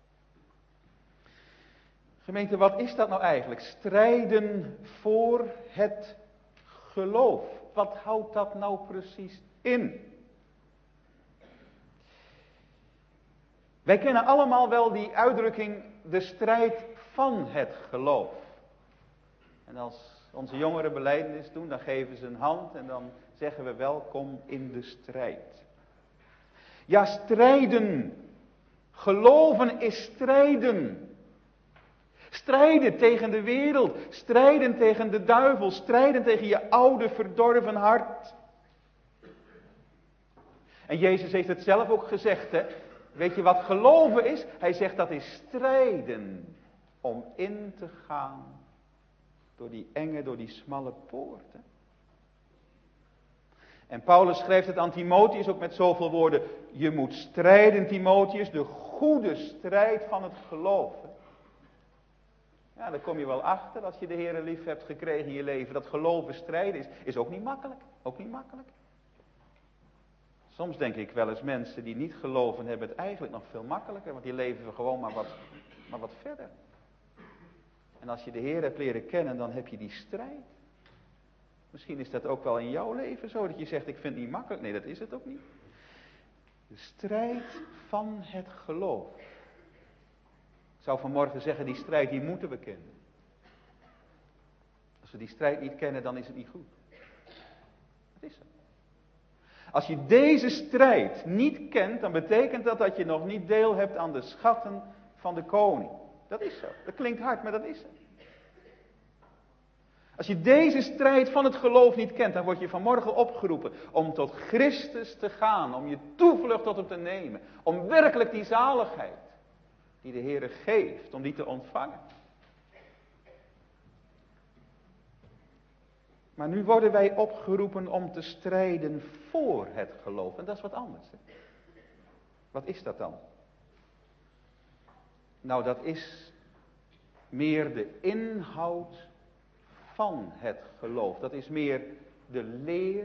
Gemeente, wat is dat nou eigenlijk? Strijden voor het geloof. Wat houdt dat nou precies in? Wij kennen allemaal wel die uitdrukking, de strijd van het geloof. En als onze jongeren belijdenis doen, dan geven ze een hand en dan zeggen we welkom in de strijd. Ja, strijden. Geloven is strijden. Strijden tegen de wereld, strijden tegen de duivel, strijden tegen je oude verdorven hart. En Jezus heeft het zelf ook gezegd, hè. Weet je wat geloven is? Hij zegt dat is strijden om in te gaan door die enge, door die smalle poorten. En Paulus schrijft het aan Timotheus ook met zoveel woorden. Je moet strijden, Timotheus, de goede strijd van het geloof. Ja, daar kom je wel achter als je de Heere lief hebt gekregen in je leven. Dat geloven strijden is, is ook niet makkelijk. Ook niet makkelijk. Soms denk ik wel eens mensen die niet geloven hebben het eigenlijk nog veel makkelijker. Want die leven gewoon maar wat, maar wat verder. En als je de Heer hebt leren kennen, dan heb je die strijd. Misschien is dat ook wel in jouw leven zo. Dat je zegt, ik vind het niet makkelijk. Nee, dat is het ook niet. De strijd van het geloof. Ik zou vanmorgen zeggen, die strijd die moeten we kennen. Als we die strijd niet kennen, dan is het niet goed. Dat is zo. Als je deze strijd niet kent, dan betekent dat dat je nog niet deel hebt aan de schatten van de koning. Dat is zo. Dat klinkt hard, maar dat is zo. Als je deze strijd van het geloof niet kent, dan word je vanmorgen opgeroepen om tot Christus te gaan, om je toevlucht tot hem te nemen, om werkelijk die zaligheid die de Heere geeft, om die te ontvangen. Maar nu worden wij opgeroepen om te strijden voor het geloof. En dat is wat anders. Hè? Wat is dat dan? Nou, dat is meer de inhoud van het geloof. Dat is meer de leer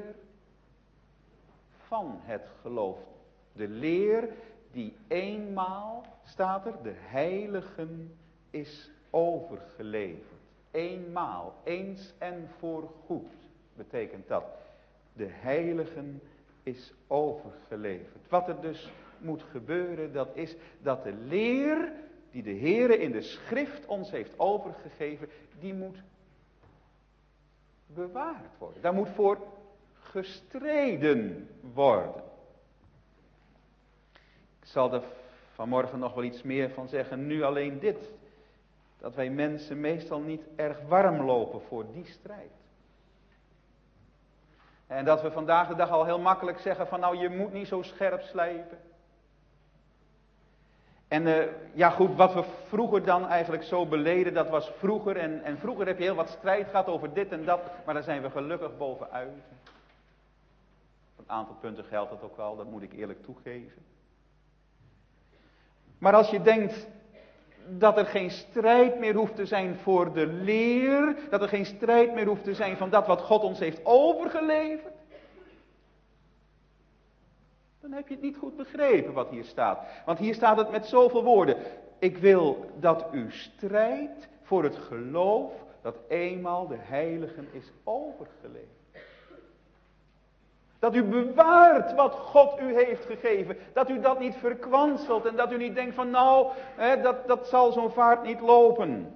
van het geloof. De leer die eenmaal, staat er, de heiligen is overgeleverd. Eenmaal, eens en voorgoed, betekent dat. De heiligen is overgeleverd. Wat er dus moet gebeuren, dat is dat de leer die de Heere in de schrift ons heeft overgegeven, die moet bewaard worden. Daar moet voor gestreden worden. Ik zal er vanmorgen nog wel iets meer van zeggen, nu alleen dit. Dat wij mensen meestal niet erg warm lopen voor die strijd. En dat we vandaag de dag al heel makkelijk zeggen van nou je moet niet zo scherp slijpen. En uh, ja goed, wat we vroeger dan eigenlijk zo beleden, dat was vroeger. En, en vroeger heb je heel wat strijd gehad over dit en dat. Maar daar zijn we gelukkig bovenuit. Op een aantal punten geldt dat ook wel, dat moet ik eerlijk toegeven. Maar als je denkt dat er geen strijd meer hoeft te zijn voor de leer, dat er geen strijd meer hoeft te zijn van dat wat God ons heeft overgeleverd, dan heb je het niet goed begrepen wat hier staat. Want hier staat het met zoveel woorden. Ik wil dat u strijdt voor het geloof dat eenmaal de heiligen is overgeleverd. Dat u bewaart wat God u heeft gegeven. Dat u dat niet verkwanselt en dat u niet denkt van nou, hè, dat, dat zal zo'n vaart niet lopen.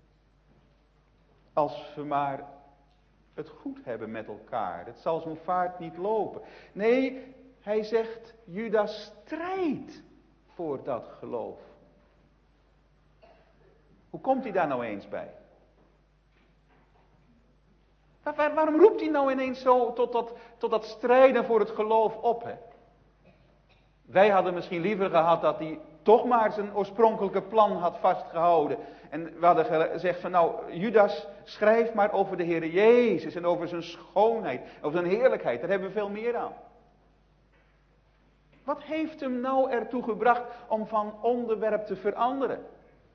Als we maar het goed hebben met elkaar. Het zal zo'n vaart niet lopen. Nee, hij zegt, Judas strijdt voor dat geloof. Hoe komt hij daar nou eens bij? Waar, waarom roept hij nou ineens zo tot dat, tot dat strijden voor het geloof op? Hè? Wij hadden misschien liever gehad dat hij toch maar zijn oorspronkelijke plan had vastgehouden. En we hadden gezegd van nou, Judas, schrijf maar over de Heer Jezus en over zijn schoonheid, over zijn heerlijkheid. Daar hebben we veel meer aan. Wat heeft hem nou ertoe gebracht om van onderwerp te veranderen?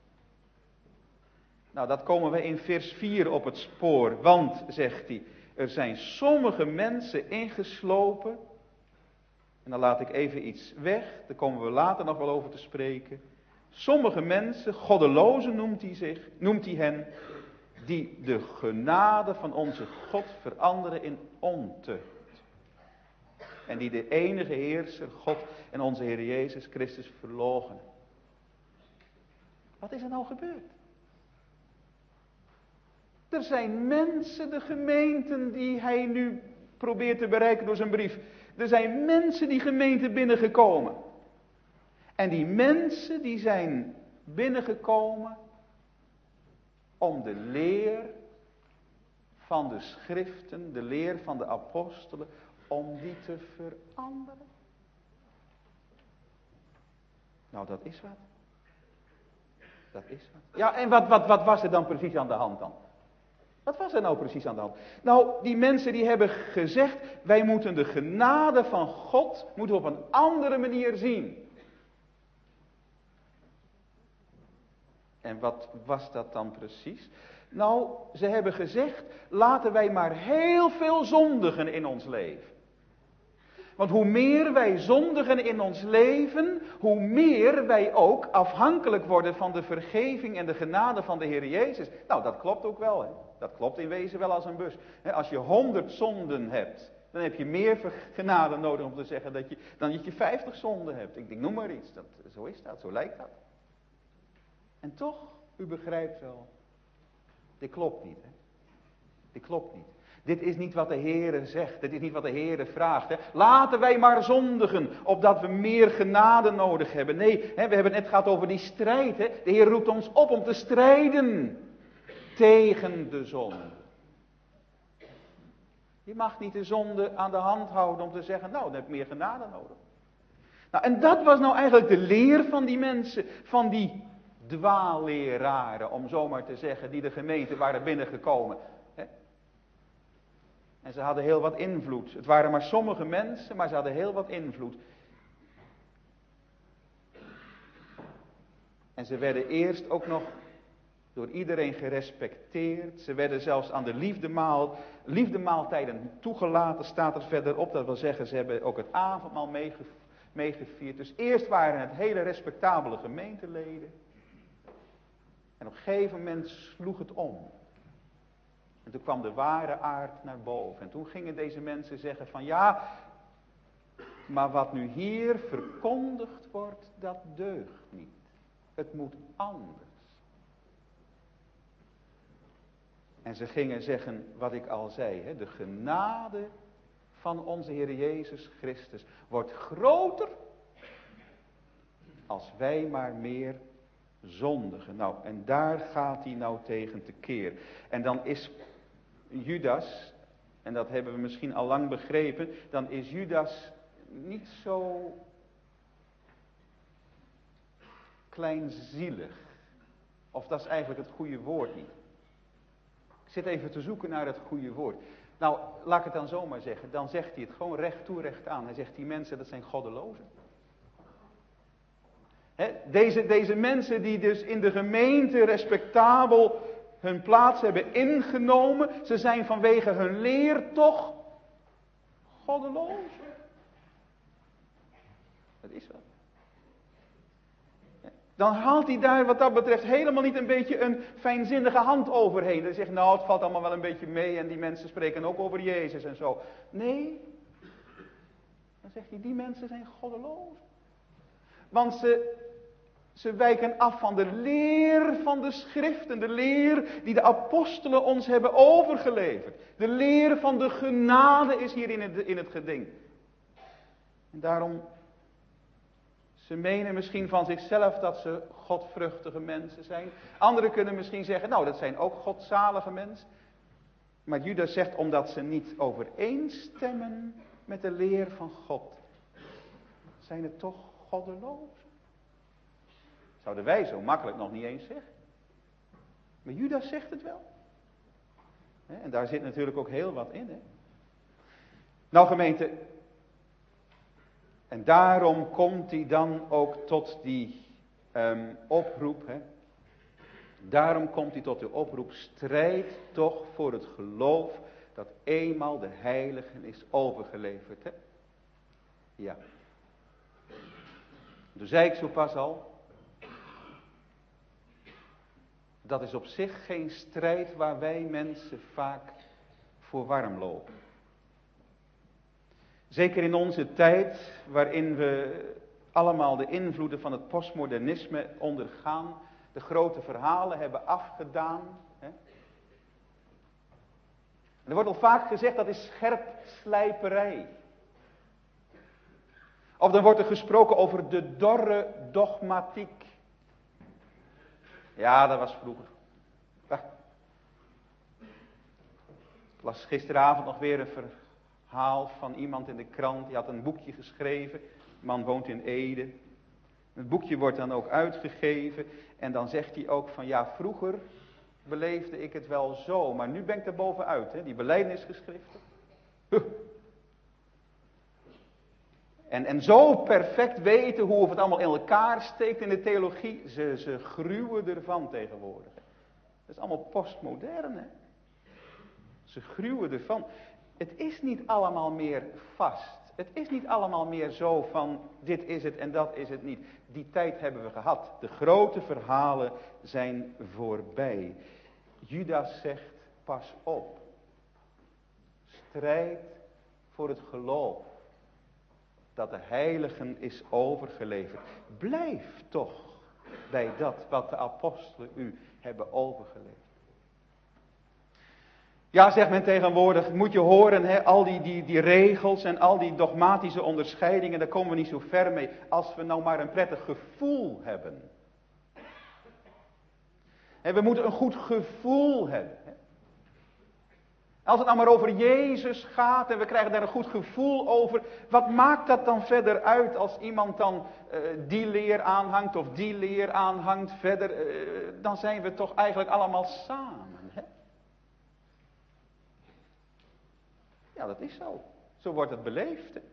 Nou, dat komen we in vers vier op het spoor. Want, zegt hij, er zijn sommige mensen ingeslopen. En dan laat ik even iets weg. Daar komen we later nog wel over te spreken. Sommige mensen, goddelozen noemt hij zich, noemt hij hen, die de genade van onze God veranderen in ontucht. En die de enige heerser, God en onze Heer Jezus Christus verloochenen. Wat is er nou gebeurd? Er zijn mensen, de gemeenten die hij nu probeert te bereiken door zijn brief. Er zijn mensen die gemeente binnengekomen. En die mensen die zijn binnengekomen om de leer van de schriften, de leer van de apostelen, om die te veranderen. Nou, dat is wat. Dat is wat. Ja, en wat, wat, wat was er dan precies aan de hand dan? Wat was er nou precies aan de hand? Nou, die mensen die hebben gezegd, wij moeten de genade van God moeten op een andere manier zien. En wat was dat dan precies? Nou, ze hebben gezegd, laten wij maar heel veel zondigen in ons leven. Want hoe meer wij zondigen in ons leven, hoe meer wij ook afhankelijk worden van de vergeving en de genade van de Heer Jezus. Nou, dat klopt ook wel, hè. Dat klopt in wezen wel als een bus. Als je honderd zonden hebt, dan heb je meer genade nodig om te zeggen dat je, dan dat je vijftig zonden hebt. Ik, ik noem maar iets. Dat, zo is dat, zo lijkt dat. En toch, u begrijpt wel, dit klopt niet. Hè? Dit klopt niet. Dit is niet wat de Heere zegt. Dit is niet wat de Heere vraagt. Hè? Laten wij maar zondigen, opdat we meer genade nodig hebben. Nee, hè, we hebben het net gehad over die strijd. Hè? De Heer roept ons op om te strijden tegen de zonde. Je mag niet de zonde aan de hand houden om te zeggen, nou, dan heb ik meer genade nodig. Nou, en dat was nou eigenlijk de leer van die mensen, van die dwaalleraren, om zo maar te zeggen, die de gemeente waren binnengekomen. Hè? En ze hadden heel wat invloed. Het waren maar sommige mensen, maar ze hadden heel wat invloed. En ze werden eerst ook nog door iedereen gerespecteerd. Ze werden zelfs aan de liefdemaal, liefdemaaltijden toegelaten, staat er verderop. Dat wil zeggen, ze hebben ook het avondmaal meege, meegevierd. Dus eerst waren het hele respectabele gemeenteleden. En op een gegeven moment sloeg het om. En toen kwam de ware aard naar boven. En toen gingen deze mensen zeggen van ja, maar wat nu hier verkondigd wordt, dat deugt niet. Het moet anders. En ze gingen zeggen wat ik al zei. Hè, de genade van onze Heer Jezus Christus wordt groter als wij maar meer zondigen. Nou, en daar gaat hij nou tegen tekeer. En dan is Judas, en dat hebben we misschien al lang begrepen, dan is Judas niet zo kleinzielig. Of dat is eigenlijk het goede woord niet. Ik zit even te zoeken naar het goede woord. Nou, laat ik het dan zomaar zeggen. Dan zegt hij het gewoon recht toe, recht aan. Hij zegt, die mensen, dat zijn goddelozen. He, deze, deze mensen die dus in de gemeente respectabel hun plaats hebben ingenomen. Ze zijn vanwege hun leer toch goddeloos. Dat is wel. Dan haalt hij daar wat dat betreft helemaal niet een beetje een fijnzinnige hand overheen. Hij zegt, nou het valt allemaal wel een beetje mee en die mensen spreken ook over Jezus en zo. Nee, dan zegt hij, die mensen zijn goddeloos. Want ze, ze wijken af van de leer van de schriften, de leer die de apostelen ons hebben overgeleverd. De leer van de genade is hier in het, in het geding. En daarom... Ze menen misschien van zichzelf dat ze godvruchtige mensen zijn. Anderen kunnen misschien zeggen, nou dat zijn ook godzalige mensen. Maar Judas zegt, omdat ze niet overeenstemmen met de leer van God, zijn het toch goddeloos. Zouden wij zo makkelijk nog niet eens zeggen. Maar Judas zegt het wel. En daar zit natuurlijk ook heel wat in. Hè? Nou gemeente... En daarom komt hij dan ook tot die um, oproep. Hè? Daarom komt hij tot de oproep. Strijd toch voor het geloof dat eenmaal de heiligen is overgeleverd. Hè? Ja. Toen zei ik zo pas al. Dat is op zich geen strijd waar wij mensen vaak voor warm lopen. Zeker in onze tijd, waarin we allemaal de invloeden van het postmodernisme ondergaan, de grote verhalen hebben afgedaan. Hè. Er wordt al vaak gezegd dat is scherpslijperij. Of dan wordt er gesproken over de dorre dogmatiek. Ja, dat was vroeger. Ja. Ik las gisteravond nog weer een verhaal. Haal van iemand in de krant, die had een boekje geschreven. De man woont in Ede. Het boekje wordt dan ook uitgegeven. En dan zegt hij ook van ja, vroeger beleefde ik het wel zo. Maar nu ben ik er bovenuit, hè? Die belijdenisgeschriften. Huh. En, en zo perfect weten hoe het allemaal in elkaar steekt in de theologie. Ze, ze gruwen ervan tegenwoordig. Dat is allemaal postmodern, hè. Ze gruwen ervan. Het is niet allemaal meer vast. Het is niet allemaal meer zo van dit is het en dat is het niet. Die tijd hebben we gehad. De grote verhalen zijn voorbij. Judas zegt, pas op. Strijd voor het geloof dat de heiligen is overgeleverd. Blijf toch bij dat wat de apostelen u hebben overgeleverd. Ja, zegt men tegenwoordig, moet je horen, hè, al die, die, die regels en al die dogmatische onderscheidingen, daar komen we niet zo ver mee, als we nou maar een prettig gevoel hebben. En we moeten een goed gevoel hebben. Hè. Als het nou maar over Jezus gaat en we krijgen daar een goed gevoel over, wat maakt dat dan verder uit als iemand dan uh, die leer aanhangt of die leer aanhangt verder, uh, dan zijn we toch eigenlijk allemaal samen. Hè? Ja, dat is zo. Zo wordt het beleefd. Hè?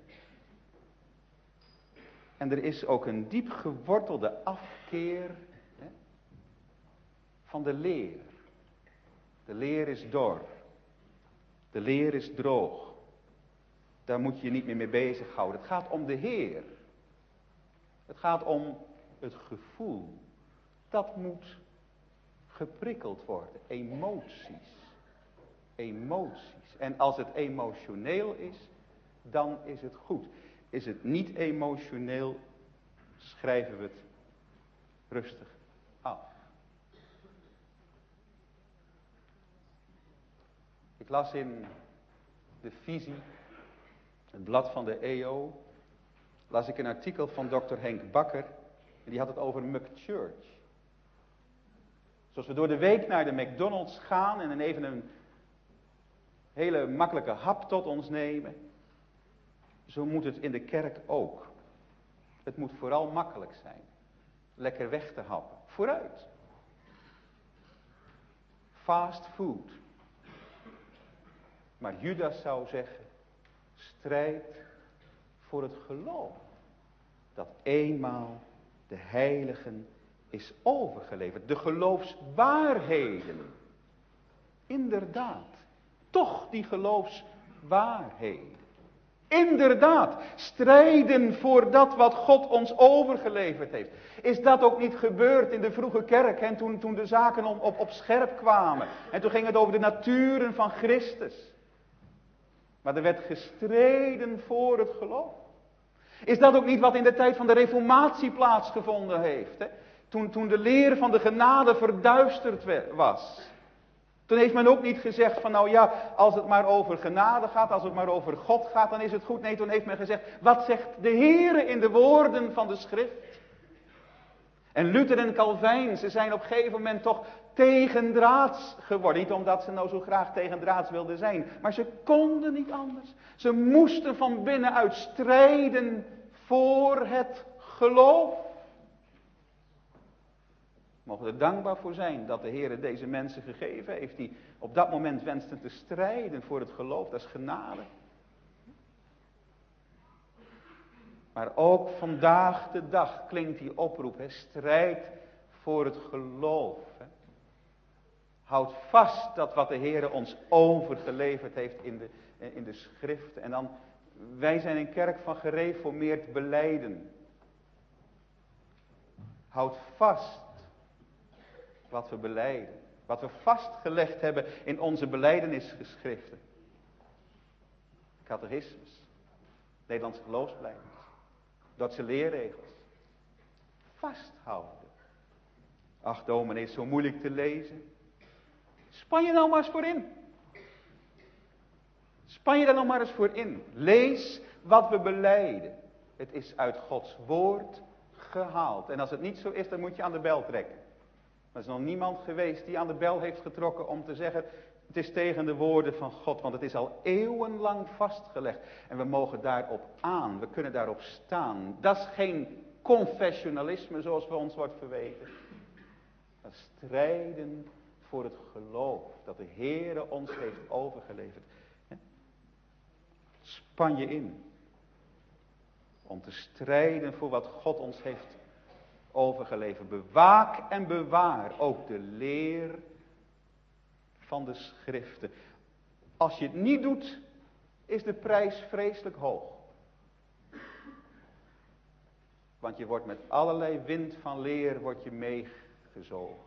En er is ook een diep gewortelde afkeer, hè, van de leer. De leer is dor. De leer is droog. Daar moet je je niet meer mee bezighouden. Het gaat om de Heer. Het gaat om het gevoel. Dat moet geprikkeld worden. Emoties. Emoties. En als het emotioneel is, dan is het goed. Is het niet emotioneel, schrijven we het rustig af. Ik las in de visie, het blad van de E O, las ik een artikel van dokter Henk Bakker. En die had het over McChurch. Zoals we door de week naar de McDonald's gaan en dan even een hele makkelijke hap tot ons nemen. Zo moet het in de kerk ook. Het moet vooral makkelijk zijn. Lekker weg te happen. Vooruit. Fast food. Maar Judas zou zeggen, strijd voor het geloof. Dat eenmaal de heiligen is overgeleverd. De geloofswaarheden. Inderdaad. Toch die geloofswaarheden. Inderdaad, strijden voor dat wat God ons overgeleverd heeft. Is dat ook niet gebeurd in de vroege kerk? En toen, toen de zaken op, op, op scherp kwamen. En toen ging het over de naturen van Christus. Maar er werd gestreden voor het geloof. Is dat ook niet wat in de tijd van de Reformatie plaatsgevonden heeft? Hè? Toen, toen de leer van de genade verduisterd was. Toen heeft men ook niet gezegd van nou ja, als het maar over genade gaat, als het maar over God gaat, dan is het goed. Nee, toen heeft men gezegd, wat zegt de Heere in de woorden van de schrift? En Luther en Calvijn, ze zijn op een gegeven moment toch tegendraads geworden. Niet omdat ze nou zo graag tegendraads wilden zijn, maar ze konden niet anders. Ze moesten van binnenuit strijden voor het geloof. Mogen we er dankbaar voor zijn dat de Heer deze mensen gegeven heeft. Die op dat moment wensten te strijden voor het geloof. Dat is genade. Maar ook vandaag de dag klinkt die oproep. Hè, strijd voor het geloof. Hè. Houd vast dat wat de Heer ons overgeleverd heeft in de, in de schriften. En dan, wij zijn een kerk van gereformeerd belijden. Houd vast wat we belijden. Wat we vastgelegd hebben in onze belijdenisgeschriften. Catechismus. Nederlandse geloofsbelijdenis. Dordtse leerregels. Vasthouden. Ach dominee, is zo moeilijk te lezen. Span je nou maar eens voor in. Span je daar nou maar eens voor in. Lees wat we belijden. Het is uit Gods woord gehaald. En als het niet zo is, dan moet je aan de bel trekken. Er is nog niemand geweest die aan de bel heeft getrokken om te zeggen, het is tegen de woorden van God, want het is al eeuwenlang vastgelegd. En we mogen daarop aan, we kunnen daarop staan. Dat is geen confessionalisme zoals bij ons wordt verweten. Dat is strijden voor het geloof dat de Heere ons heeft overgeleverd. Span je in om te strijden voor wat God ons heeft overgeleverd. Bewaak en bewaar ook de leer van de schriften. Als je het niet doet, is de prijs vreselijk hoog. Want je wordt met allerlei wind van leer wordt je meegezogen.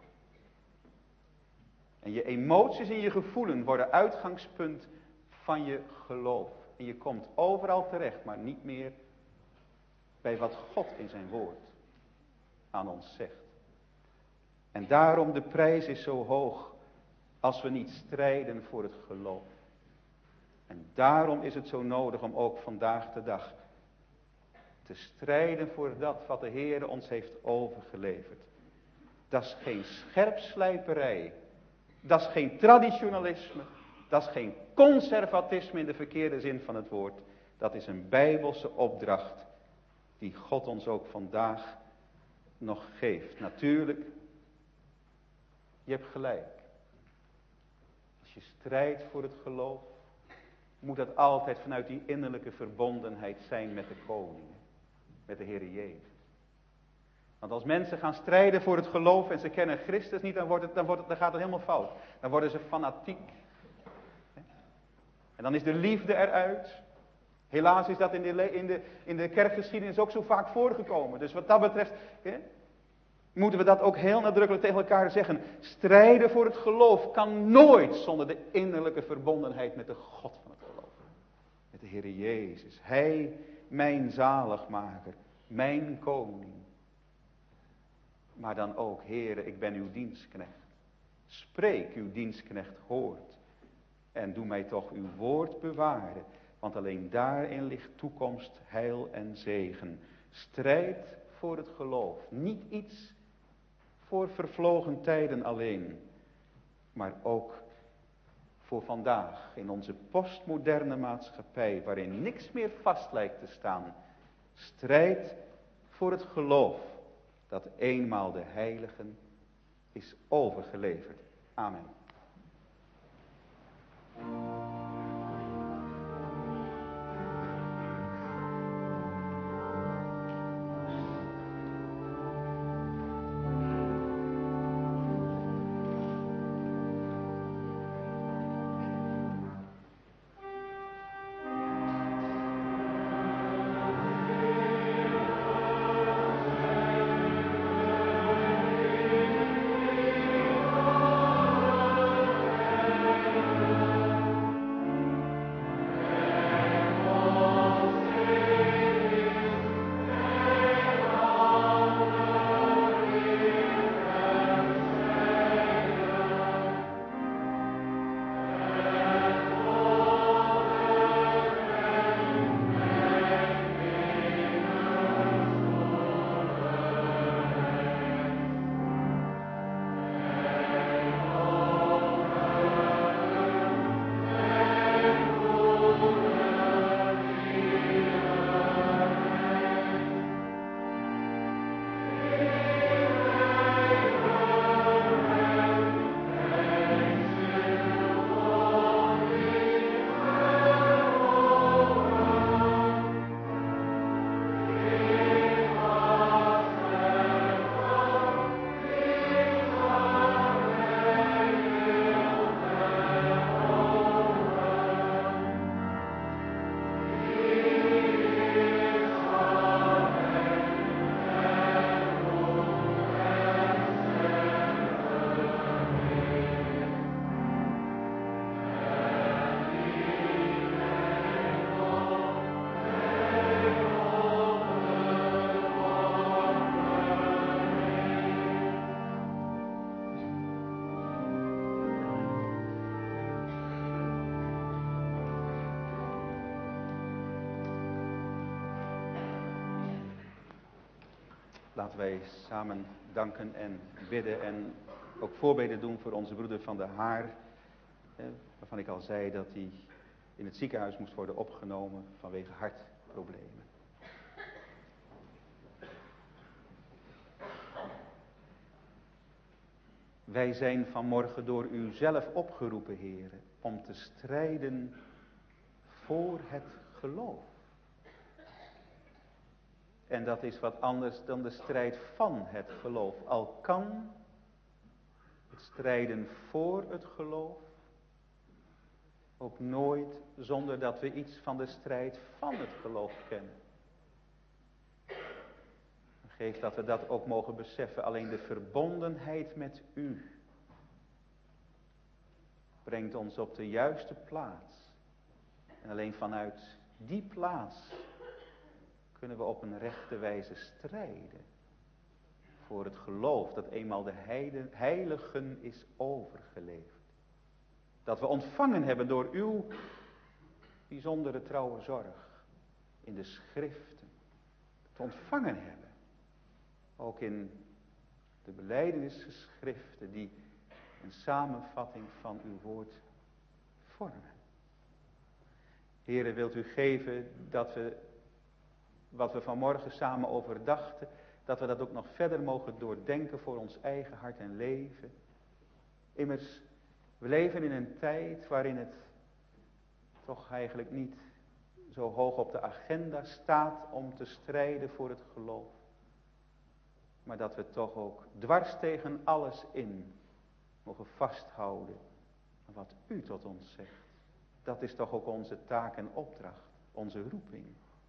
En je emoties en je gevoelens worden uitgangspunt van je geloof. En je komt overal terecht, maar niet meer bij wat God in zijn woord aan ons zegt. En daarom de prijs is zo hoog als we niet strijden voor het geloof. En daarom is het zo nodig om ook vandaag de dag te strijden voor dat wat de Heer ons heeft overgeleverd. Dat is geen scherpslijperij. Dat is geen traditionalisme. Dat is geen conservatisme in de verkeerde zin van het woord. Dat is een bijbelse opdracht die God ons ook vandaag nog geeft. Natuurlijk, je hebt gelijk. Als je strijdt voor het geloof, moet dat altijd vanuit die innerlijke verbondenheid zijn met de koning. Met de Heer Jezus. Want als mensen gaan strijden voor het geloof en ze kennen Christus niet, dan, wordt het, dan, wordt het, dan gaat het helemaal fout. Dan worden ze fanatiek. En dan is de liefde eruit. Helaas is dat in de, in de, in de kerkgeschiedenis ook zo vaak voorgekomen. Dus wat dat betreft hè, moeten we dat ook heel nadrukkelijk tegen elkaar zeggen. Strijden voor het geloof kan nooit zonder de innerlijke verbondenheid met de God van het geloof. Met de Heer Jezus. Hij, mijn zaligmaker, mijn koning. Maar dan ook, Heere, ik ben uw dienstknecht. Spreek, uw dienstknecht hoort. En doe mij toch uw woord bewaren. Want alleen daarin ligt toekomst, heil en zegen. Strijd voor het geloof. Niet iets voor vervlogen tijden alleen. Maar ook voor vandaag. In onze postmoderne maatschappij. Waarin niks meer vast lijkt te staan. Strijd voor het geloof. Dat eenmaal de heiligen is overgeleverd. Amen. Laten wij samen danken en bidden en ook voorbeden doen voor onze broeder Van der Haar. Eh, waarvan ik al zei dat hij in het ziekenhuis moest worden opgenomen vanwege hartproblemen. Wij zijn vanmorgen door u zelf opgeroepen, heren, om te strijden voor het geloof. En dat is wat anders dan de strijd van het geloof. Al kan het strijden voor het geloof ook nooit zonder dat we iets van de strijd van het geloof kennen. Geef dat we dat ook mogen beseffen. Alleen de verbondenheid met u brengt ons op de juiste plaats. En alleen vanuit die plaats kunnen we op een rechte wijze strijden voor het geloof dat eenmaal de heide, heiligen is overgeleverd. Dat we ontvangen hebben door uw bijzondere trouwe zorg in de schriften. Dat we ontvangen hebben. Ook in de belijdenisgeschriften die een samenvatting van uw woord vormen. Heere, wilt u geven dat we, wat we vanmorgen samen overdachten, dat we dat ook nog verder mogen doordenken voor ons eigen hart en leven. Immers, we leven in een tijd waarin het toch eigenlijk niet zo hoog op de agenda staat om te strijden voor het geloof. Maar dat we toch ook dwars tegen alles in mogen vasthouden aan wat u tot ons zegt. Dat is toch ook onze taak en opdracht, onze roeping.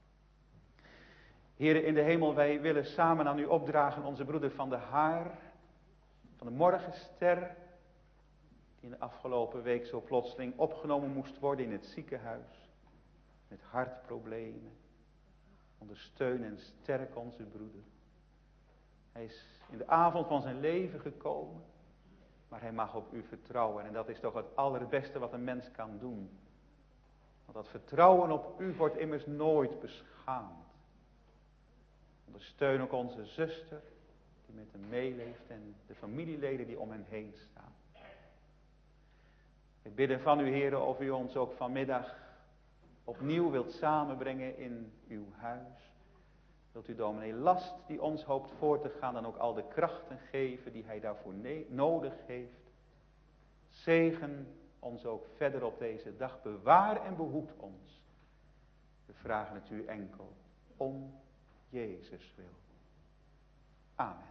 Here in de hemel, wij willen samen aan u opdragen onze broeder Van de Haar, van de Morgenster, die in de afgelopen week zo plotseling opgenomen moest worden in het ziekenhuis, met hartproblemen. Ondersteun en sterk onze broeder. Hij is in de avond van zijn leven gekomen, maar hij mag op u vertrouwen. En dat is toch het allerbeste wat een mens kan doen. Want dat vertrouwen op u wordt immers nooit beschaamd. Ondersteun ook onze zuster die met hem meeleeft en de familieleden die om hen heen staan. Ik bid van u, Heere, of u ons ook vanmiddag opnieuw wilt samenbrengen in uw huis. Wilt u dominee Last, die ons hoopt voor te gaan, dan ook al de krachten geven die hij daarvoor nodig heeft. Zegen ons ook verder op deze dag. Bewaar en behoed ons. We vragen het u enkel om Jezus wil. Amen.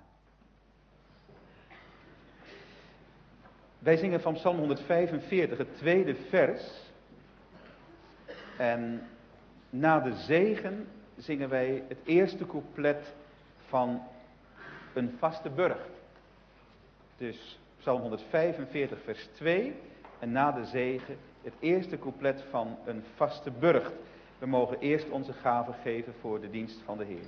Wij zingen van Psalm honderdvijfenveertig, het tweede vers. En na de zegen zingen wij het eerste couplet van een vaste burcht. Dus Psalm honderdvijfenveertig vers twee. En na de zegen het eerste couplet van een vaste burcht. We mogen eerst onze gave geven voor de dienst van de Heer.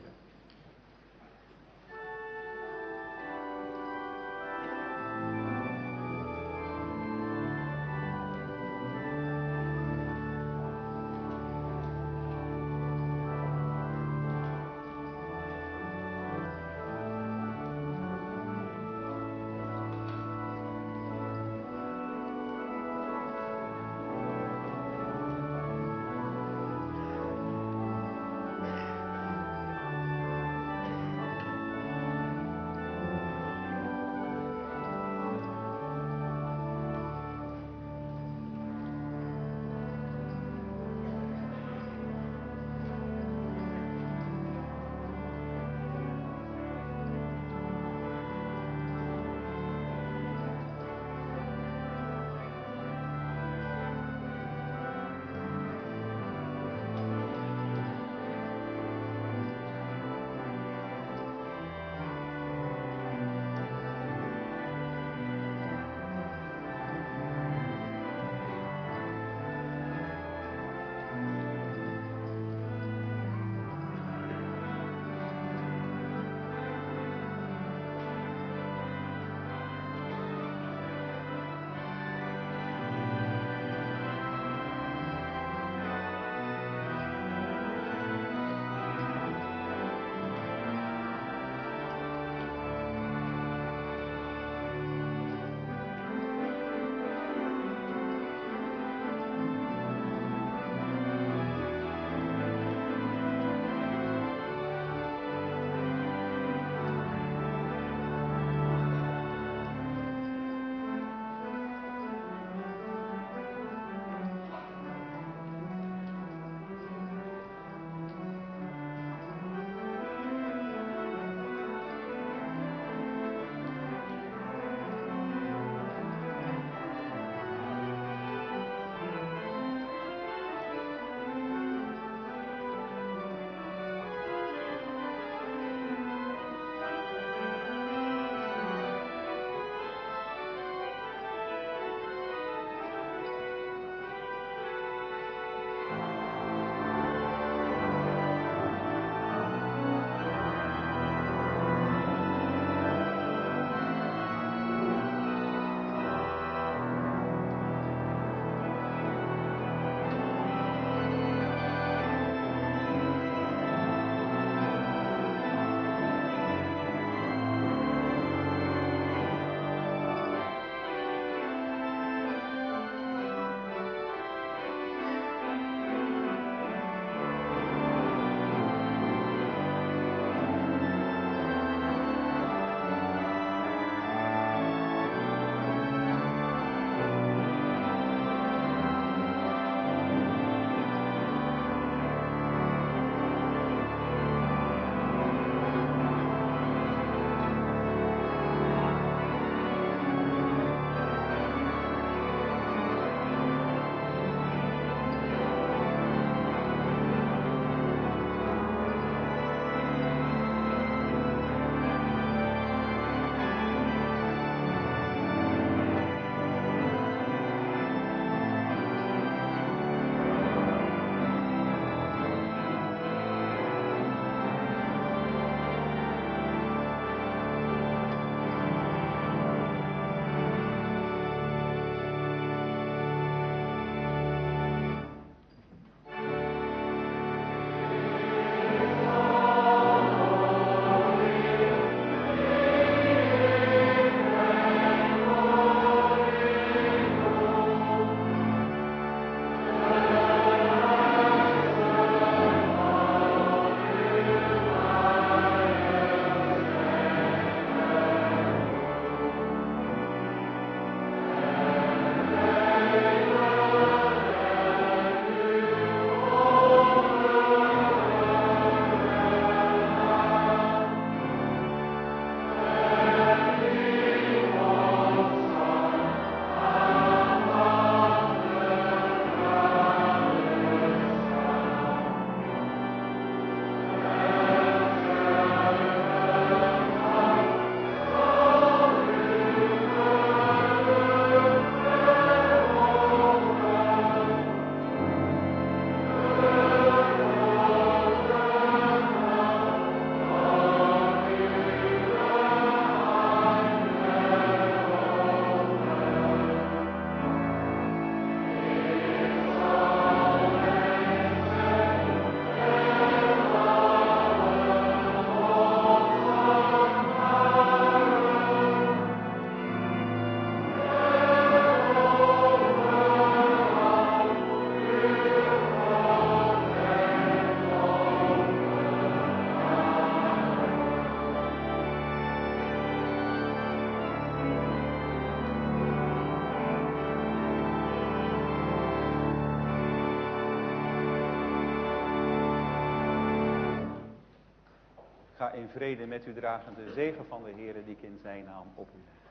Ga in vrede met u dragen de zegen van de Heere die ik in zijn naam op u leg.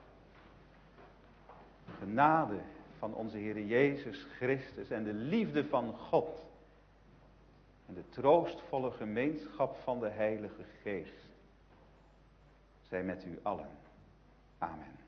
Genade van onze Heere Jezus Christus en de liefde van God en de troostvolle gemeenschap van de Heilige Geest zij met u allen. Amen.